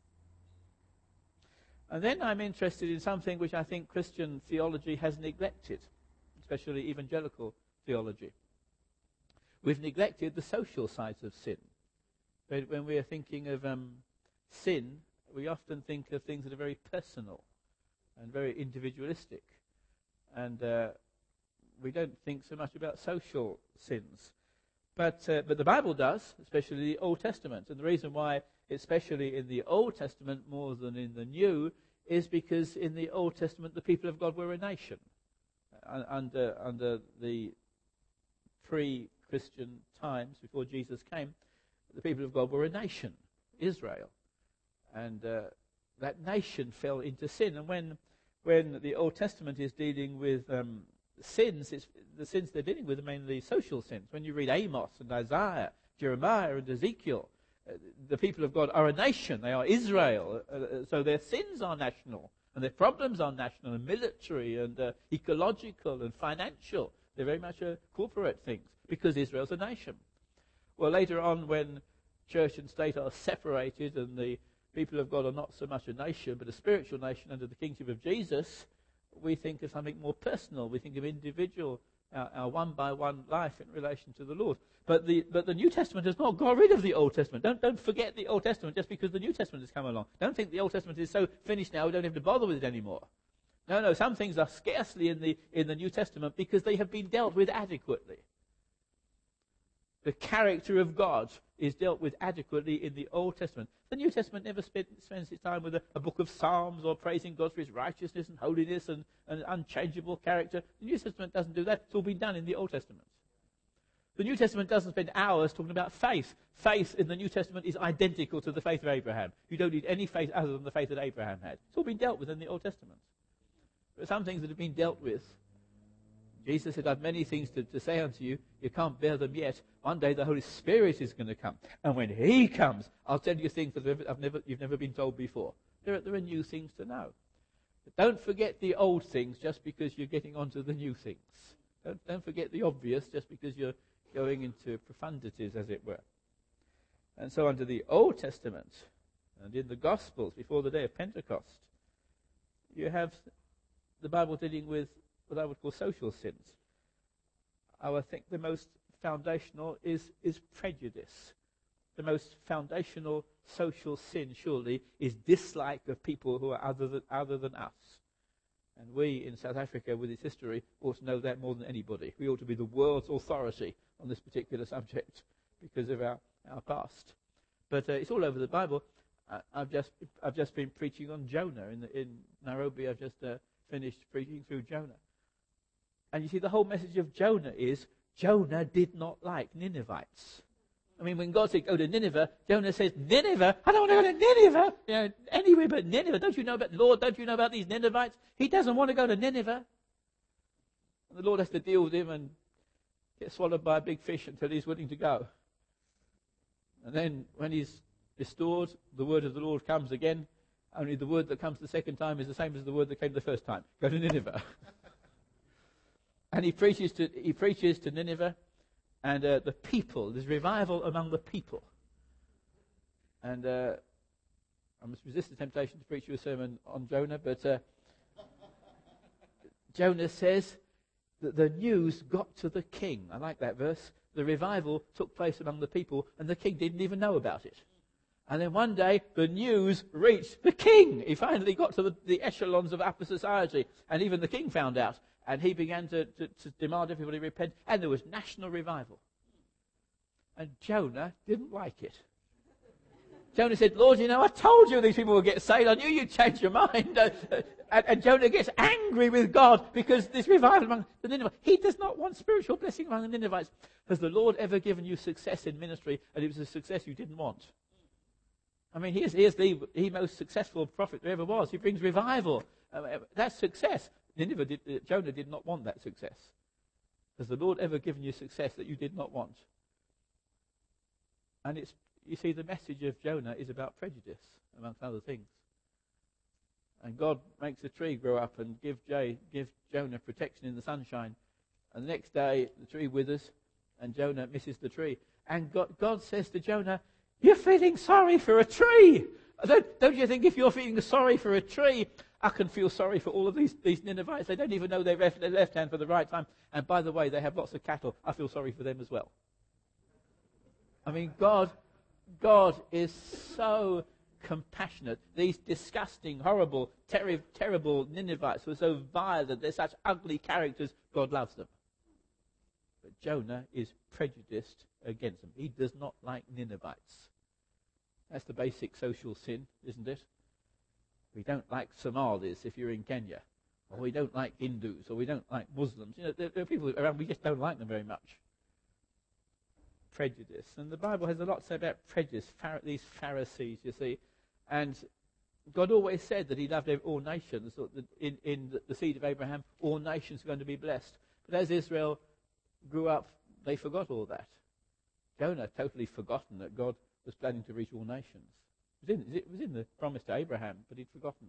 And then I'm interested in something which I think Christian theology has neglected, especially evangelical theology. We've neglected the social sides of sin. When we are thinking of sin, we often think of things that are very personal and very individualistic. And we don't think so much about social sins. But the Bible does, especially the Old Testament. And the reason why, especially in the Old Testament more than in the New, is because in the Old Testament the people of God were a nation. Under the pre-Christian times, before Jesus came, the people of God were a nation, Israel. And that nation fell into sin. And when the Old Testament is dealing with sins, the sins they're dealing with are mainly social sins. When you read Amos and Isaiah, Jeremiah and Ezekiel, the people of God are a nation. They are Israel. So their sins are national, and their problems are national and military and ecological and financial. They're very much corporate things because Israel's a nation. Well, later on, when church and state are separated and the people of God are not so much a nation but a spiritual nation under the kingship of Jesus, we think of something more personal. We think of individual, our one-by-one life in relation to the Lord. But the New Testament has not got rid of the Old Testament. Don't forget the Old Testament just because the New Testament has come along. Don't think the Old Testament is so finished now we don't have to bother with it anymore. No, some things are scarcely in the New Testament because they have been dealt with adequately. The character of God is dealt with adequately in the Old Testament. The New Testament never spends its time with a book of Psalms or praising God for his righteousness and holiness and unchangeable character. The New Testament doesn't do that. It's all been done in the Old Testament. The New Testament doesn't spend hours talking about faith. Faith in the New Testament is identical to the faith of Abraham. You don't need any faith other than the faith that Abraham had. It's all been dealt with in the Old Testament. There are some things that have been dealt with. Jesus said, I have many things to say unto you. You can't bear them yet. One day the Holy Spirit is going to come. And when he comes, I'll tell you things that you've never been told before. There are new things to know. But don't forget the old things just because you're getting onto the new things. Don't forget the obvious just because you're going into profundities, as it were. And so under the Old Testament and in the Gospels before the day of Pentecost, you have the Bible dealing with what I would call social sins. I would think the most foundational is prejudice. The most foundational social sin, surely, is dislike of people who are other than us. And we in South Africa, with its history, ought to know that more than anybody. We ought to be the world's authority on this particular subject because of our past. But it's all over the Bible. I've just been preaching on Jonah in Nairobi. I've just finished preaching through Jonah. And you see, the whole message of Jonah is Jonah did not like Ninevites. I mean, when God said go to Nineveh, Jonah says, Nineveh? I don't want to go to Nineveh. Anywhere but Nineveh. Don't you know about these Ninevites? He doesn't want to go to Nineveh. And the Lord has to deal with him and get swallowed by a big fish until he's willing to go. And then when he's restored, the word of the Lord comes again. Only the word that comes the second time is the same as the word that came the first time. Go to Nineveh. And he preaches to Nineveh, and the people. There's revival among the people. And I must resist the temptation to preach you a sermon on Jonah, but Jonah says that the news got to the king. I like that verse. The revival took place among the people, and the king didn't even know about it. And then one day, the news reached the king. He finally got to the echelons of upper society, and even the king found out. And he began to demand everybody repent, and there was national revival. And Jonah didn't like it. Jonah said, Lord, I told you these people would get saved. I knew you'd change your mind. And Jonah gets angry with God because this revival among the Ninevites. He does not want spiritual blessing among the Ninevites. Has the Lord ever given you success in ministry, and it was a success you didn't want? I mean, here's the most successful prophet there ever was. He brings revival. That's success. Jonah did not want that success. Has the Lord ever given you success that you did not want? And you see, the message of Jonah is about prejudice, amongst other things. And God makes a tree grow up and give Jonah protection in the sunshine. And the next day, the tree withers, and Jonah misses the tree. And God says to Jonah, you're feeling sorry for a tree. Don't you think if you're feeling sorry for a tree, I can feel sorry for all of these Ninevites. They don't even know their left hand for the right time. And by the way, they have lots of cattle. I feel sorry for them as well. I mean, God is so compassionate. These disgusting, horrible, terrible Ninevites who are so violent, they're such ugly characters, God loves them. But Jonah is prejudiced against them. He does not like Ninevites. That's the basic social sin, isn't it? We don't like Somalis if you're in Kenya. Or we don't like Hindus, or we don't like Muslims. There are people around, we just don't like them very much. Prejudice. And the Bible has a lot to say about prejudice. These Pharisees, you see. And God always said that he loved all nations. In the seed of Abraham, all nations are going to be blessed. But as Israel grew up, they forgot all that. Jonah had totally forgotten that God was planning to reach all nations. It was in the promise to Abraham, but he'd forgotten.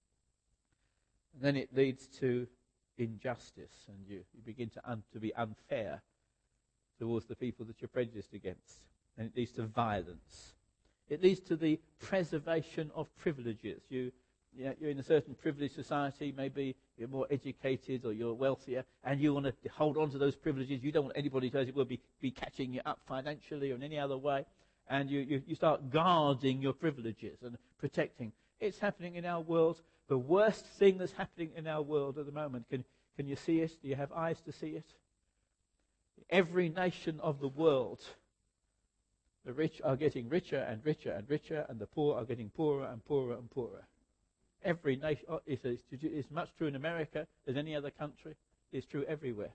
And then it leads to injustice, and you begin to be unfair towards the people that you're prejudiced against. And it leads to violence. It leads to the preservation of privileges. You're in a certain privileged society, maybe you're more educated or you're wealthier, and you want to hold on to those privileges. You don't want anybody to, as it were, be catching you up financially or in any other way. And you start guarding your privileges and protecting. It's happening in our world. The worst thing that's happening in our world at the moment. Can you see it? Do you have eyes to see it? Every nation of the world, the rich are getting richer and richer and richer, and the poor are getting poorer and poorer and poorer. Every nation, it's much true in America as any other country. It's true everywhere.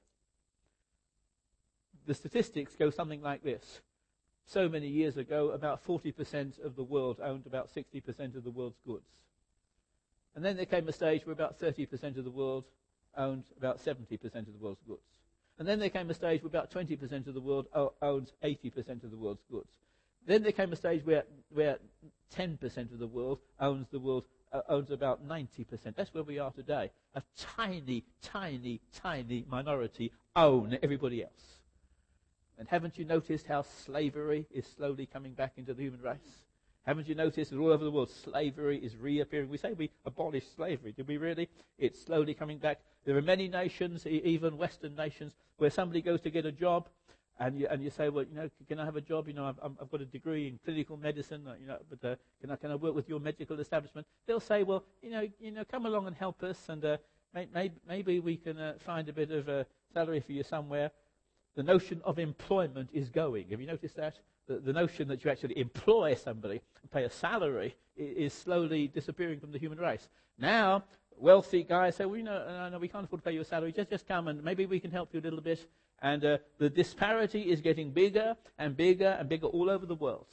The statistics go something like this. So many years ago, about 40% of the world owned about 60% of the world's goods. And then there came a stage where about 30% of the world owned about 70% of the world's goods. And then there came a stage where about 20% of the world owns 80% of the world's goods. Then there came a stage where 10% of the world owns about 90%. That's where we are today. A tiny, tiny, tiny minority own everybody else. And haven't you noticed how slavery is slowly coming back into the human race? Haven't you noticed that all over the world slavery is reappearing? We say we abolished slavery. Did we really? It's slowly coming back. There are many nations, even Western nations, where somebody goes to get a job, and you say, well, can I have a job? I've got a degree in clinical medicine, but can I work with your medical establishment? They'll say, well, come along and help us, and maybe we can find a bit of a salary for you somewhere. The notion of employment is going. Have you noticed that? The notion that you actually employ somebody and pay a salary is slowly disappearing from the human race. Now, wealthy guys say, well, no, we can't afford to pay you a salary. Just come and maybe we can help you a little bit. And the disparity is getting bigger and bigger and bigger all over the world.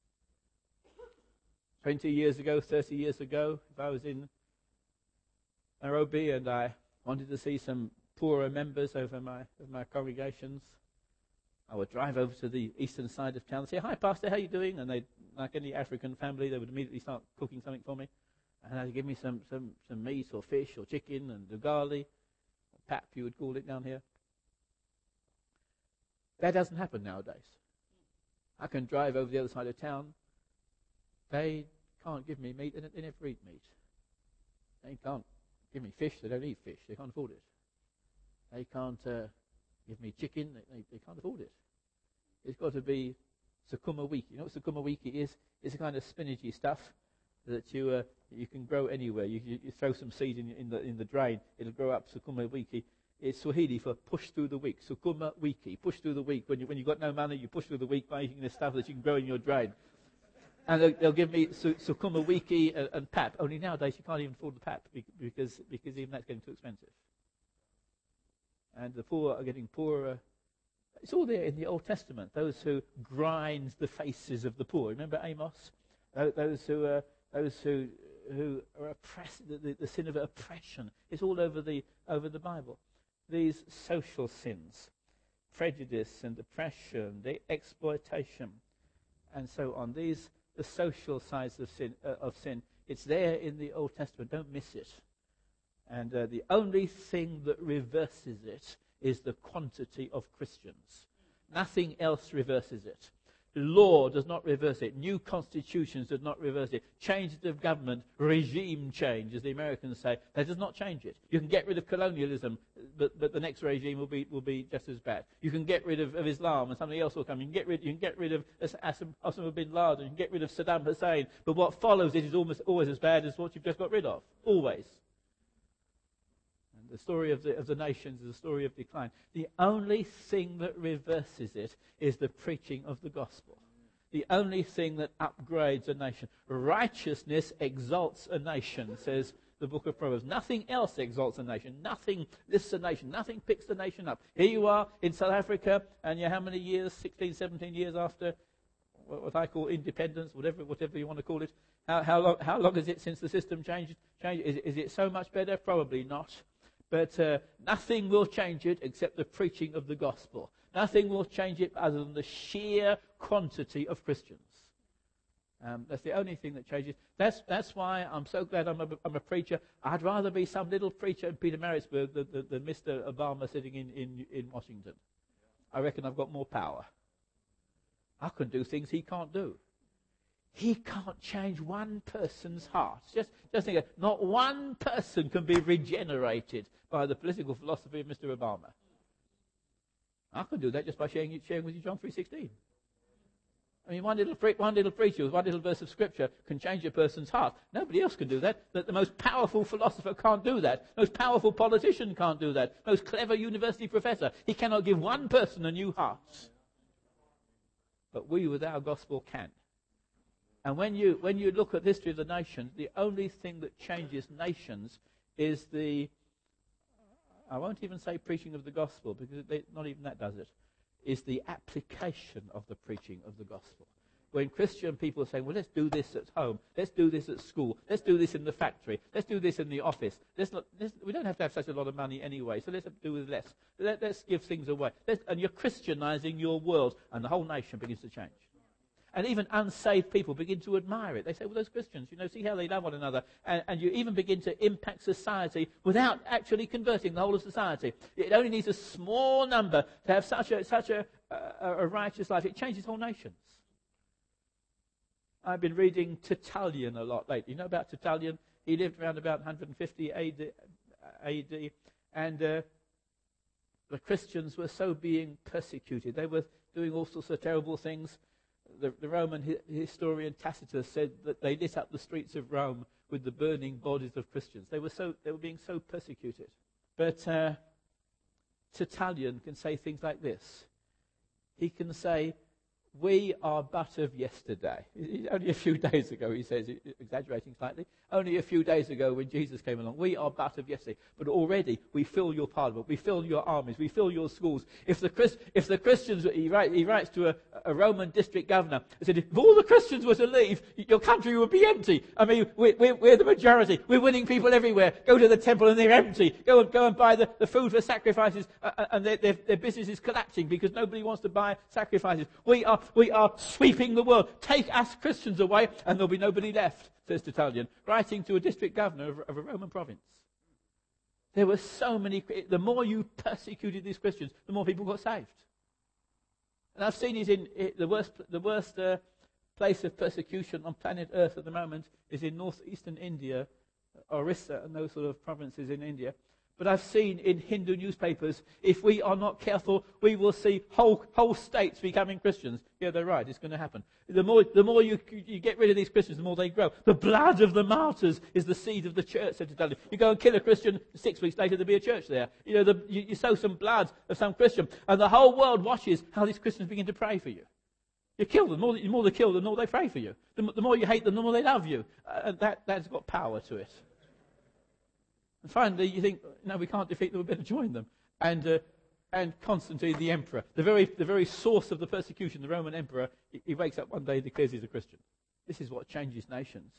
20 years ago, 30 years ago, if I was in Nairobi and I wanted to see some poorer members of my congregations, I would drive over to the eastern side of town and say, "Hi, Pastor, how you doing?" And they'd, like any African family, they would immediately start cooking something for me. And they'd give me some meat or fish or chicken and ugali, or pap, you would call it down here. That doesn't happen nowadays. I can drive over the other side of town. They can't give me meat. They never eat meat. They can't give me fish. They don't eat fish. They can't afford it. They can't give me chicken. They can't afford it. It's got to be sukuma wiki. You know what sukuma wiki is? It's a kind of spinachy stuff that you can grow anywhere. You throw some seed in the drain. It'll grow up. Sukuma wiki. It's Swahili for push through the week. Sukuma wiki. Push through the week. When you've got no money, you push through the week by eating this stuff that you can grow in your drain. And they'll give me sukuma wiki and pap. Only nowadays you can't even afford the pap because even that's getting too expensive. And the poor are getting poorer. It's all there in the Old Testament. Those who grind the faces of the poor. Remember Amos? Those who are oppressed. The sin of oppression. It's all over the Bible. These social sins, prejudice and oppression, the exploitation, and so on. The social sides of sin. It's there in the Old Testament. Don't miss it. And the only thing that reverses it is the quantity of Christians. Nothing else reverses it. Law does not reverse it. New constitutions do not reverse it. Changes of government, regime change, as the Americans say, that does not change it. You can get rid of colonialism, but the next regime will be just as bad. You can get rid of Islam, and something else will come. You can get rid of Osama bin Laden. You can get rid of Saddam Hussein. But what follows it is almost always as bad as what you've just got rid of. Always. The story of the nations is a story of decline. The only thing that reverses it is the preaching of the gospel. The only thing that upgrades a nation. Righteousness exalts a nation, says the book of Proverbs. Nothing else exalts a nation. Nothing lifts a nation. Nothing picks the nation up. Here you are in South Africa, and you're how many years? 16, 17 years after what I call independence, whatever you want to call it. How long is it since the system changed? Is it so much better? Probably not. But nothing will change it except the preaching of the gospel. Nothing will change it other than the sheer quantity of Christians. That's the only thing that changes. That's why I'm so glad I'm a preacher. I'd rather be some little preacher in Pietermaritzburg than Mr. Obama sitting in Washington. I reckon I've got more power. I can do things he can't do. He can't change one person's heart. Just think, not one person can be regenerated by the political philosophy of Mr. Obama. I can do that just by sharing with you John 3:16. I mean, one little preacher with one little verse of Scripture can change a person's heart. Nobody else can do that. The most powerful philosopher can't do that. The most powerful politician can't do that. The most clever university professor, he cannot give one person a new heart. But we with our gospel can. And when you look at the history of the nations, the only thing that changes nations is I won't even say preaching of the gospel, because not even that does it, is the application of the preaching of the gospel. When Christian people are saying, well, let's do this at home, let's do this at school, let's do this in the factory, let's do this in the office. We don't have to have such a lot of money anyway, so let's do with less. Let's give things away. And you're Christianizing your world, and the whole nation begins to change. And even unsaved people begin to admire it. They say, well, those Christians, see how they love one another. And you even begin to impact society without actually converting the whole of society. It only needs a small number to have such a righteous life. It changes whole nations. I've been reading Tertullian a lot lately. You know about Tertullian? He lived around about 150 AD. And the Christians were so being persecuted. They were doing all sorts of terrible things. The Roman historian Tacitus said that they lit up the streets of Rome with the burning bodies of Christians. They were being so persecuted. But Tertullian can say things like this. He can say, We are but of yesterday. Only a few days ago, he says, exaggerating slightly. Only a few days ago when Jesus came along, we are but of yesterday. But already we fill your parliament, we fill your armies, we fill your schools. If the Christians, he writes to a Roman district governor, he said, if all the Christians were to leave, your country would be empty. I mean, we're the majority. We're winning people everywhere. Go to the temple and they're empty. Go and buy the food for sacrifices, and their business is collapsing because nobody wants to buy sacrifices. We are sweeping the world. Take us Christians away and there'll be nobody left, says Tertullian, writing to a district governor of a Roman province. There were so many. The more you persecuted these Christians, the more people got saved. And I've seen it in the worst place of persecution on planet Earth at the moment is in northeastern India, Orissa and those sort of provinces in India. But I've seen in Hindu newspapers, if we are not careful, we will see whole states becoming Christians. Yeah, they're right. It's going to happen. The more you get rid of these Christians, the more they grow. The blood of the martyrs is the seed of the church, said to tell you. You go and kill a Christian, 6 weeks later there'll be a church there. You know, you sow some blood of some Christian, and the whole world watches how these Christians begin to pray for you. You kill them. The more they kill them, the more they pray for you. The more you hate them, the more they love you. And that's got power to it. And finally, you think, no, we can't defeat them, we better join them. And Constantine, the emperor, the very source of the persecution, the Roman emperor, he wakes up one day and declares he's a Christian. This is what changes nations.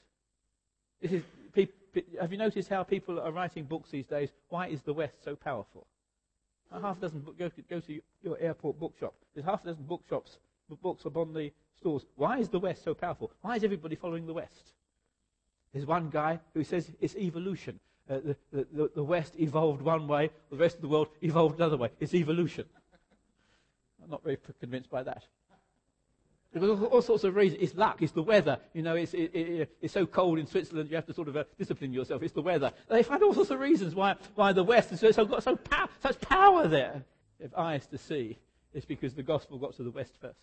Have you noticed how people are writing books these days? Why is the West so powerful? Half a dozen go to your airport bookshop. There's half a dozen books upon the stores. Why is the West so powerful? Why is everybody following the West? There's one guy who says it's evolution. The West evolved one way, the rest of the world evolved another way. It's evolution. I'm not very convinced by that. Because all sorts of reasons. It's luck, it's the weather. You know, it's so cold in Switzerland, you have to sort of discipline yourself. It's the weather. They find all sorts of reasons why the West has got such power there. If eyes to see, it's because the gospel got to the West first.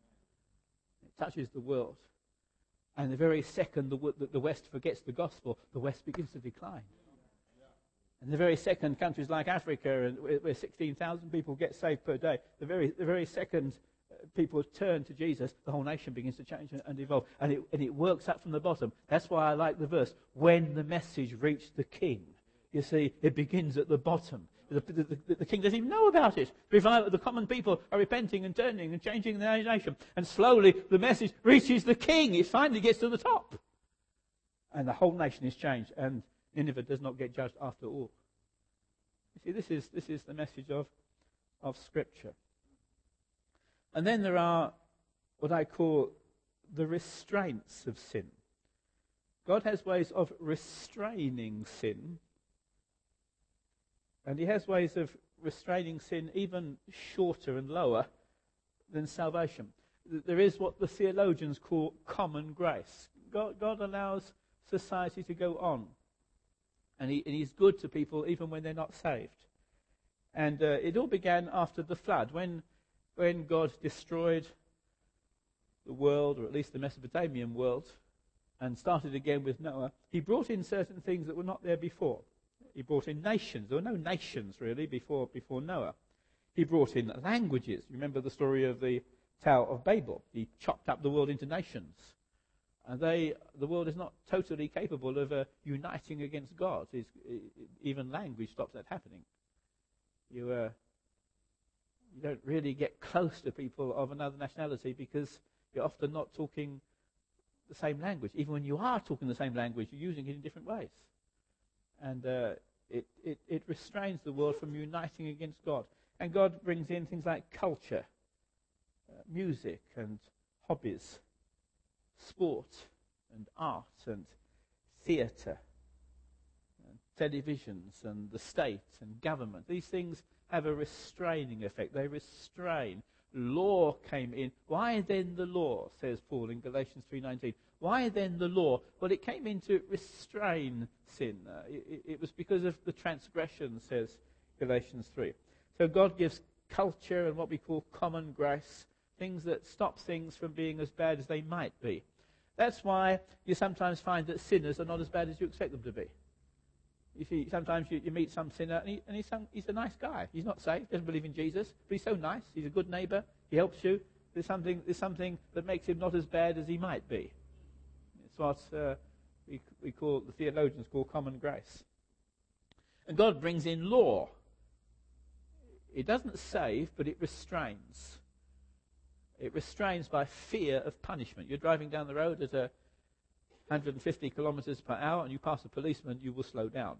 It touches the world. And the very second the West forgets the gospel, the West begins to decline. And the very second, countries like Africa, where 16,000 people get saved per day, the very second people turn to Jesus, the whole nation begins to change and evolve. And it works up from the bottom. That's why I like the verse, when the message reached the king. You see, it begins at the bottom. The king doesn't even know about it. The common people are repenting and turning and changing their nation. And slowly the message reaches the king. It finally gets to the top. And the whole nation is changed. And Nineveh does not get judged after all. You see, this is the message of Scripture. And then there are what I call the restraints of sin. God has ways of restraining sin. And he has ways of restraining sin even shorter and lower than salvation. There is what the theologians call common grace. God allows society to go on. And he's good to people even when they're not saved. And it all began after the flood. When God destroyed the world, or at least the Mesopotamian world, and started again with Noah, he brought in certain things that were not there before. He brought in nations. There were no nations, really, before Noah. He brought in languages. You remember the story of the Tower of Babel. He chopped up the world into nations. And the world is not totally capable of uniting against God. Even language stops that happening. You don't really get close to people of another nationality because you're often not talking the same language. Even when you are talking the same language, you're using it in different ways. And it restrains the world from uniting against God. And God brings in things like culture, music and hobbies, sport and art and theatre and televisions and the state and government. These things have a restraining effect. They restrain. Law came in. Why then the law, says Paul in Galatians 3:19. Why then the law? Well, it came in to restrain sin. It was because of the transgression, says Galatians 3. So God gives culture and what we call common grace, things that stop things from being as bad as they might be. That's why you sometimes find that sinners are not as bad as you expect them to be. You see, sometimes you meet some sinner and he's a nice guy. He's not saved, doesn't believe in Jesus, but he's so nice. He's a good neighbour. He helps you. There's something that makes him not as bad as he might be. It's what we call, the theologians call common grace. And God brings in law. It doesn't save, but it restrains. It restrains by fear of punishment. You're driving down the road at 150 kilometers per hour and you pass a policeman, you will slow down.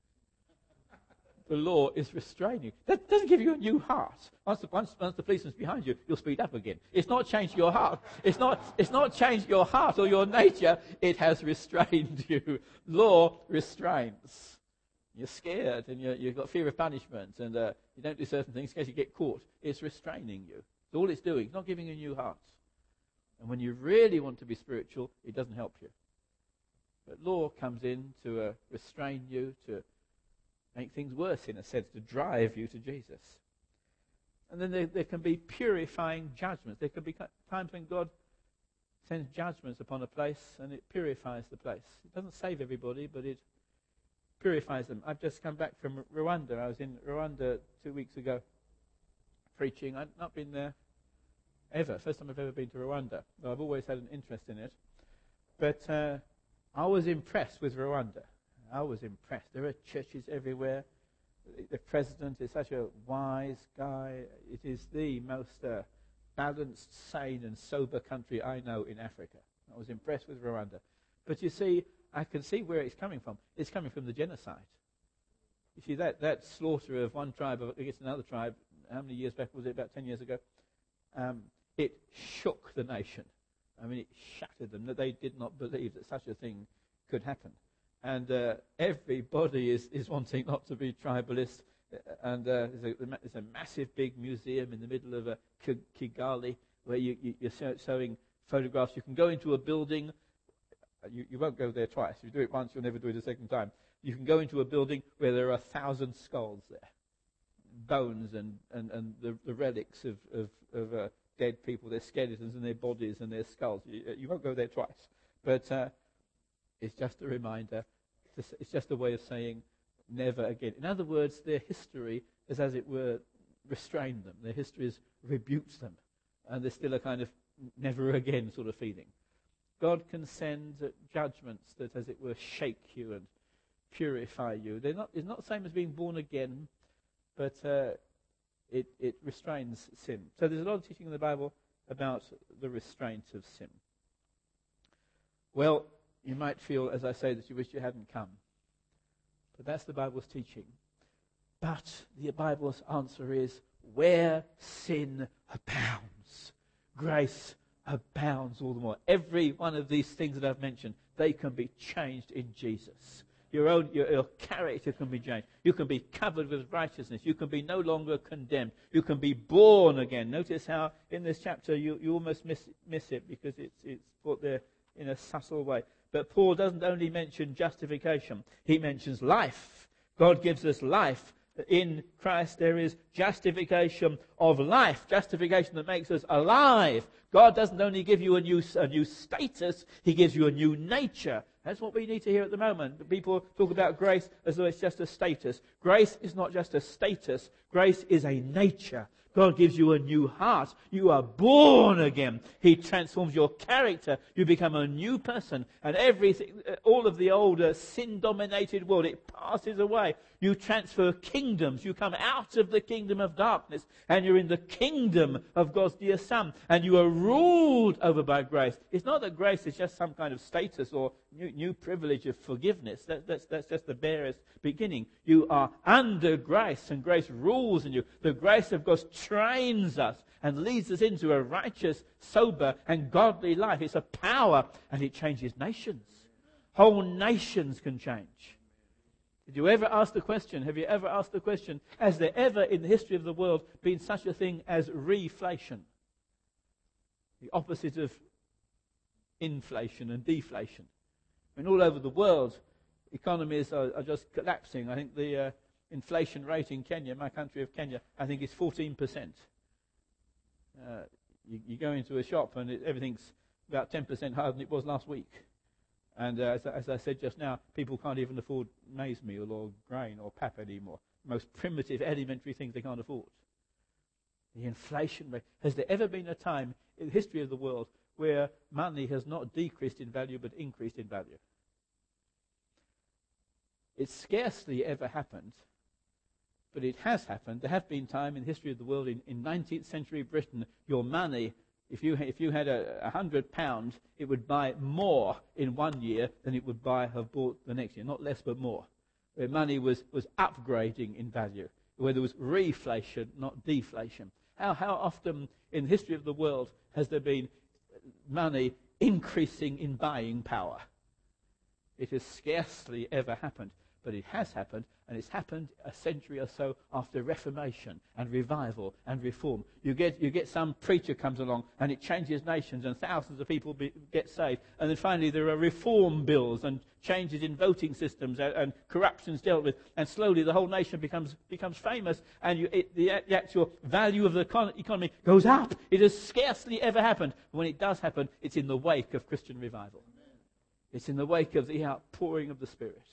The law is restraining. That doesn't give you a new heart. Once the policeman's behind you, you'll speed up again. It's not changed your heart. It's not changed your heart or your nature. It has restrained you. Law restrains. You're scared and you've got fear of punishment and you don't do certain things in case you get caught. It's restraining you. It's all it's doing. It's not giving you a new heart. And when you really want to be spiritual, it doesn't help you. But law comes in to restrain you, to make things worse in a sense, to drive you to Jesus. And then there can be purifying judgments. There can be times when God sends judgments upon a place and it purifies the place. It doesn't save everybody, but it purifies them. I've just come back from Rwanda. I was in Rwanda 2 weeks ago preaching. I'd not been there ever. First time I've ever been to Rwanda. Though I've always had an interest in it. But I was impressed with Rwanda. I was impressed. There are churches everywhere. The president is such a wise guy. It is the most balanced, sane and sober country I know in Africa. I was impressed with Rwanda. But you see, I can see where it's coming from. It's coming from the genocide. You see, that slaughter of one tribe against another tribe, how many years back was it? About 10 years ago. It shook the nation. I mean, it shattered them. That they did not believe that such a thing could happen. And everybody is wanting not to be tribalist. And there's a massive big museum in the middle of Kigali where you're showing photographs. You can go into a building. You won't go there twice. If you do it once, you'll never do it a second time. You can go into a building where there are 1,000 skulls there. Bones and the relics of dead people, their skeletons and their bodies and their skulls. You won't go there twice. But it's just a reminder. It's just a way of saying never again. In other words, their history has, as it were, restrained them. Their history has rebuked them. And there's still a kind of never again sort of feeling. God can send judgments that, as it were, shake you and purify you. It's not the same as being born again, but it restrains sin. So there's a lot of teaching in the Bible about the restraint of sin. Well, you might feel, as I say, that you wish you hadn't come. But that's the Bible's teaching. But the Bible's answer is, where sin abounds, grace abounds all the more. Every one of these things that I've mentioned, they can be changed in Jesus. Your character can be changed. You can be covered with righteousness. You can be no longer condemned. You can be born again. Notice how in this chapter you almost miss it because it's put there in a subtle way. But Paul doesn't only mention justification. He mentions life. God gives us life. In Christ there is justification of life. Justification that makes us alive. God doesn't only give you a new status, He gives you a new nature. That's what we need to hear at the moment. People talk about grace as though it's just a status. Grace is not just a status. Grace is a nature. God gives you a new heart. You are born again. He transforms your character. You become a new person. And everything, all of the old sin-dominated world, it passes away. You transfer kingdoms. You come out of the kingdom of darkness and you're in the kingdom of God's dear Son. And you are ruled over by grace. It's not that grace is just some kind of status or new privilege of forgiveness. That's just the barest beginning. You are under grace and grace rules in you. The grace of God trains us and leads us into a righteous, sober and godly life. It's a power and it changes nations. Whole nations can change. Did you ever ask the question, have you ever asked the question, has there ever in the history of the world been such a thing as reflation? The opposite of inflation and deflation. I mean, all over the world, economies are just collapsing. I think the inflation rate in Kenya, my country of Kenya, I think is 14%. You go into a shop and everything's about 10% higher than it was last week. And as I said just now, people can't even afford maize meal or grain or pap anymore. Most primitive, elementary things they can't afford. The inflation rate. Has there ever been a time in the history of the world where money has not decreased in value but increased in value? It's scarcely ever happened, but it has happened. There have been times in the history of the world, in 19th century Britain, your money, if you had £100, it would buy more in 1 year than it would have bought the next year. Not less, but more. Where money was upgrading in value, where there was reflation, not deflation. How often in the history of the world has there been money increasing in buying power? It has scarcely ever happened, but it has happened, and it's happened a century or so after Reformation and revival and reform. You get some preacher comes along and it changes nations and thousands of people get saved, and then finally there are reform bills and changes in voting systems and corruption's dealt with, and slowly the whole nation becomes famous, and the actual value of the economy goes up. It has scarcely ever happened. When it does happen, it's in the wake of Christian revival. It's in the wake of the outpouring of the Spirit.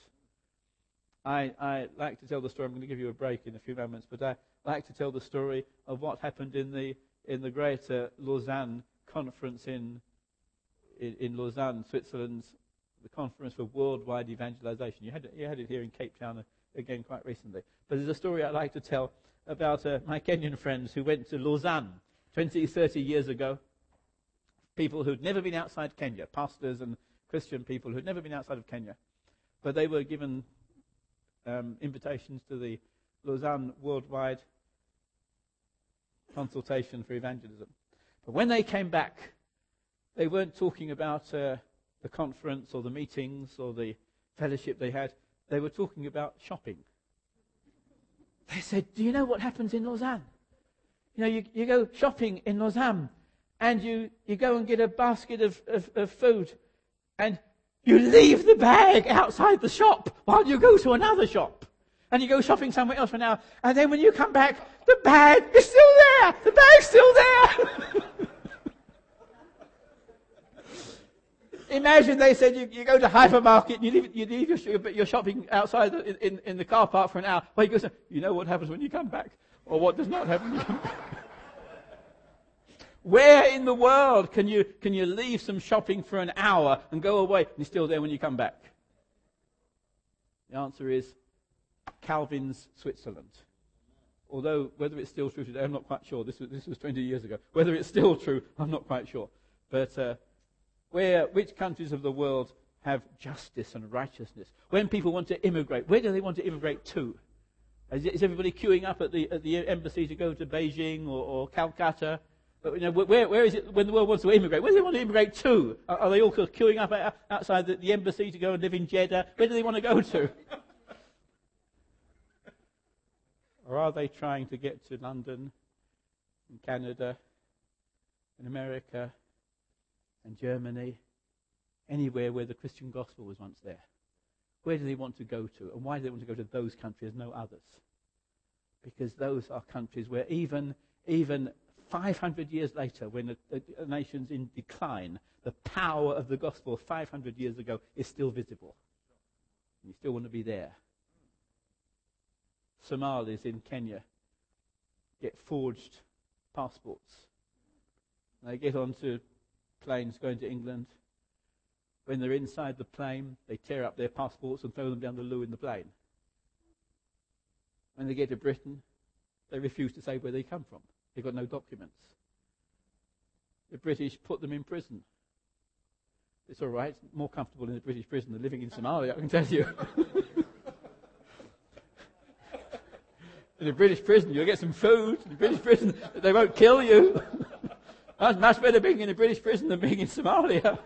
I like to tell the story. I'm going to give you a break in a few moments, but I like to tell the story of what happened in the great Lausanne conference in Lausanne, Switzerland, the conference for worldwide evangelization. You had it here in Cape Town again quite recently. But there's a story I'd like to tell about my Kenyan friends who went to Lausanne 20, 30 years ago. People who'd never been outside Kenya, pastors and Christian people who'd never been outside of Kenya. But they were given invitations to the Lausanne Worldwide Consultation for Evangelism. But when they came back, they weren't talking about the conference or the meetings or the fellowship they had. They were talking about shopping. They said, do you know what happens in Lausanne? You know, you go shopping in Lausanne and you go and get a basket of food, and you leave the bag outside the shop while you go to another shop. And you go shopping somewhere else for an hour. And then when you come back, the bag is still there. The bag's still there. Imagine they said you go to hypermarket and you leave your shopping outside in the car park for an hour. Well, you know what happens when you come back? Or what does not happen when you come back? Where in the world can you leave some shopping for an hour and go away and you're still there when you come back? The answer is Calvin's Switzerland. Although whether it's still true today, I'm not quite sure. This was 20 years ago. Whether it's still true, I'm not quite sure. But which countries of the world have justice and righteousness? When people want to immigrate, where do they want to immigrate to? Is everybody queuing up at the embassy to go to Beijing or Calcutta? But, you know, where is it when the world wants to immigrate? Where do they want to immigrate to? Are they all queuing up outside the embassy to go and live in Jeddah? Where do they want to go to? Or are they trying to get to London and Canada and America and Germany, anywhere where the Christian gospel was once there? Where do they want to go to? And why do they want to go to those countries, no others? Because those are countries where even 500 years later, when a nation's in decline, the power of the gospel 500 years ago is still visible. And you still want to be there. Somalis in Kenya get forged passports. They get onto planes going to England. When they're inside the plane, they tear up their passports and throw them down the loo in the plane. When they get to Britain, they refuse to say where they come from. They've got no documents. The British put them in prison. It's all right. It's more comfortable in a British prison than living in Somalia, I can tell you. In a British prison, you'll get some food. In a British prison, they won't kill you. That's much better being in a British prison than being in Somalia.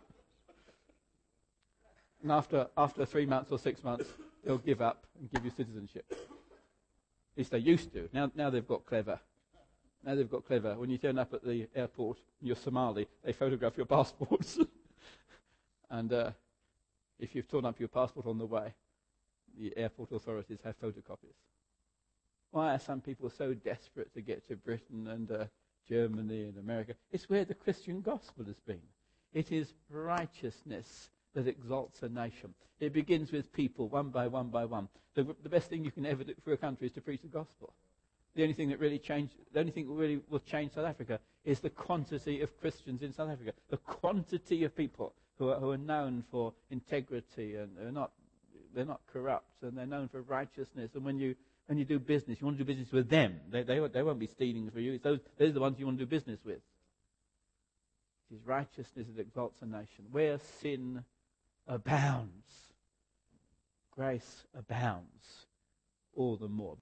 And after 3 months or 6 months, they'll give up and give you citizenship. At least they used to. Now they've got clever. Now they've got clever. When you turn up at the airport and you're Somali, they photograph your passports. And if you've torn up your passport on the way, the airport authorities have photocopies. Why are some people so desperate to get to Britain and Germany and America? It's where the Christian gospel has been. It is righteousness that exalts a nation. It begins with people, one by one by one. The best thing you can ever do for a country is to preach the gospel. the only thing that really will change South Africa is the quantity of Christians in South Africa. The quantity of people who are known for integrity and they're not corrupt and they're known for righteousness. And when you do business, you want to do business with them. They won't be stealing for you. Those are the ones you want to do business with. It is righteousness that exalts a nation. Where sin abounds, grace abounds all the more.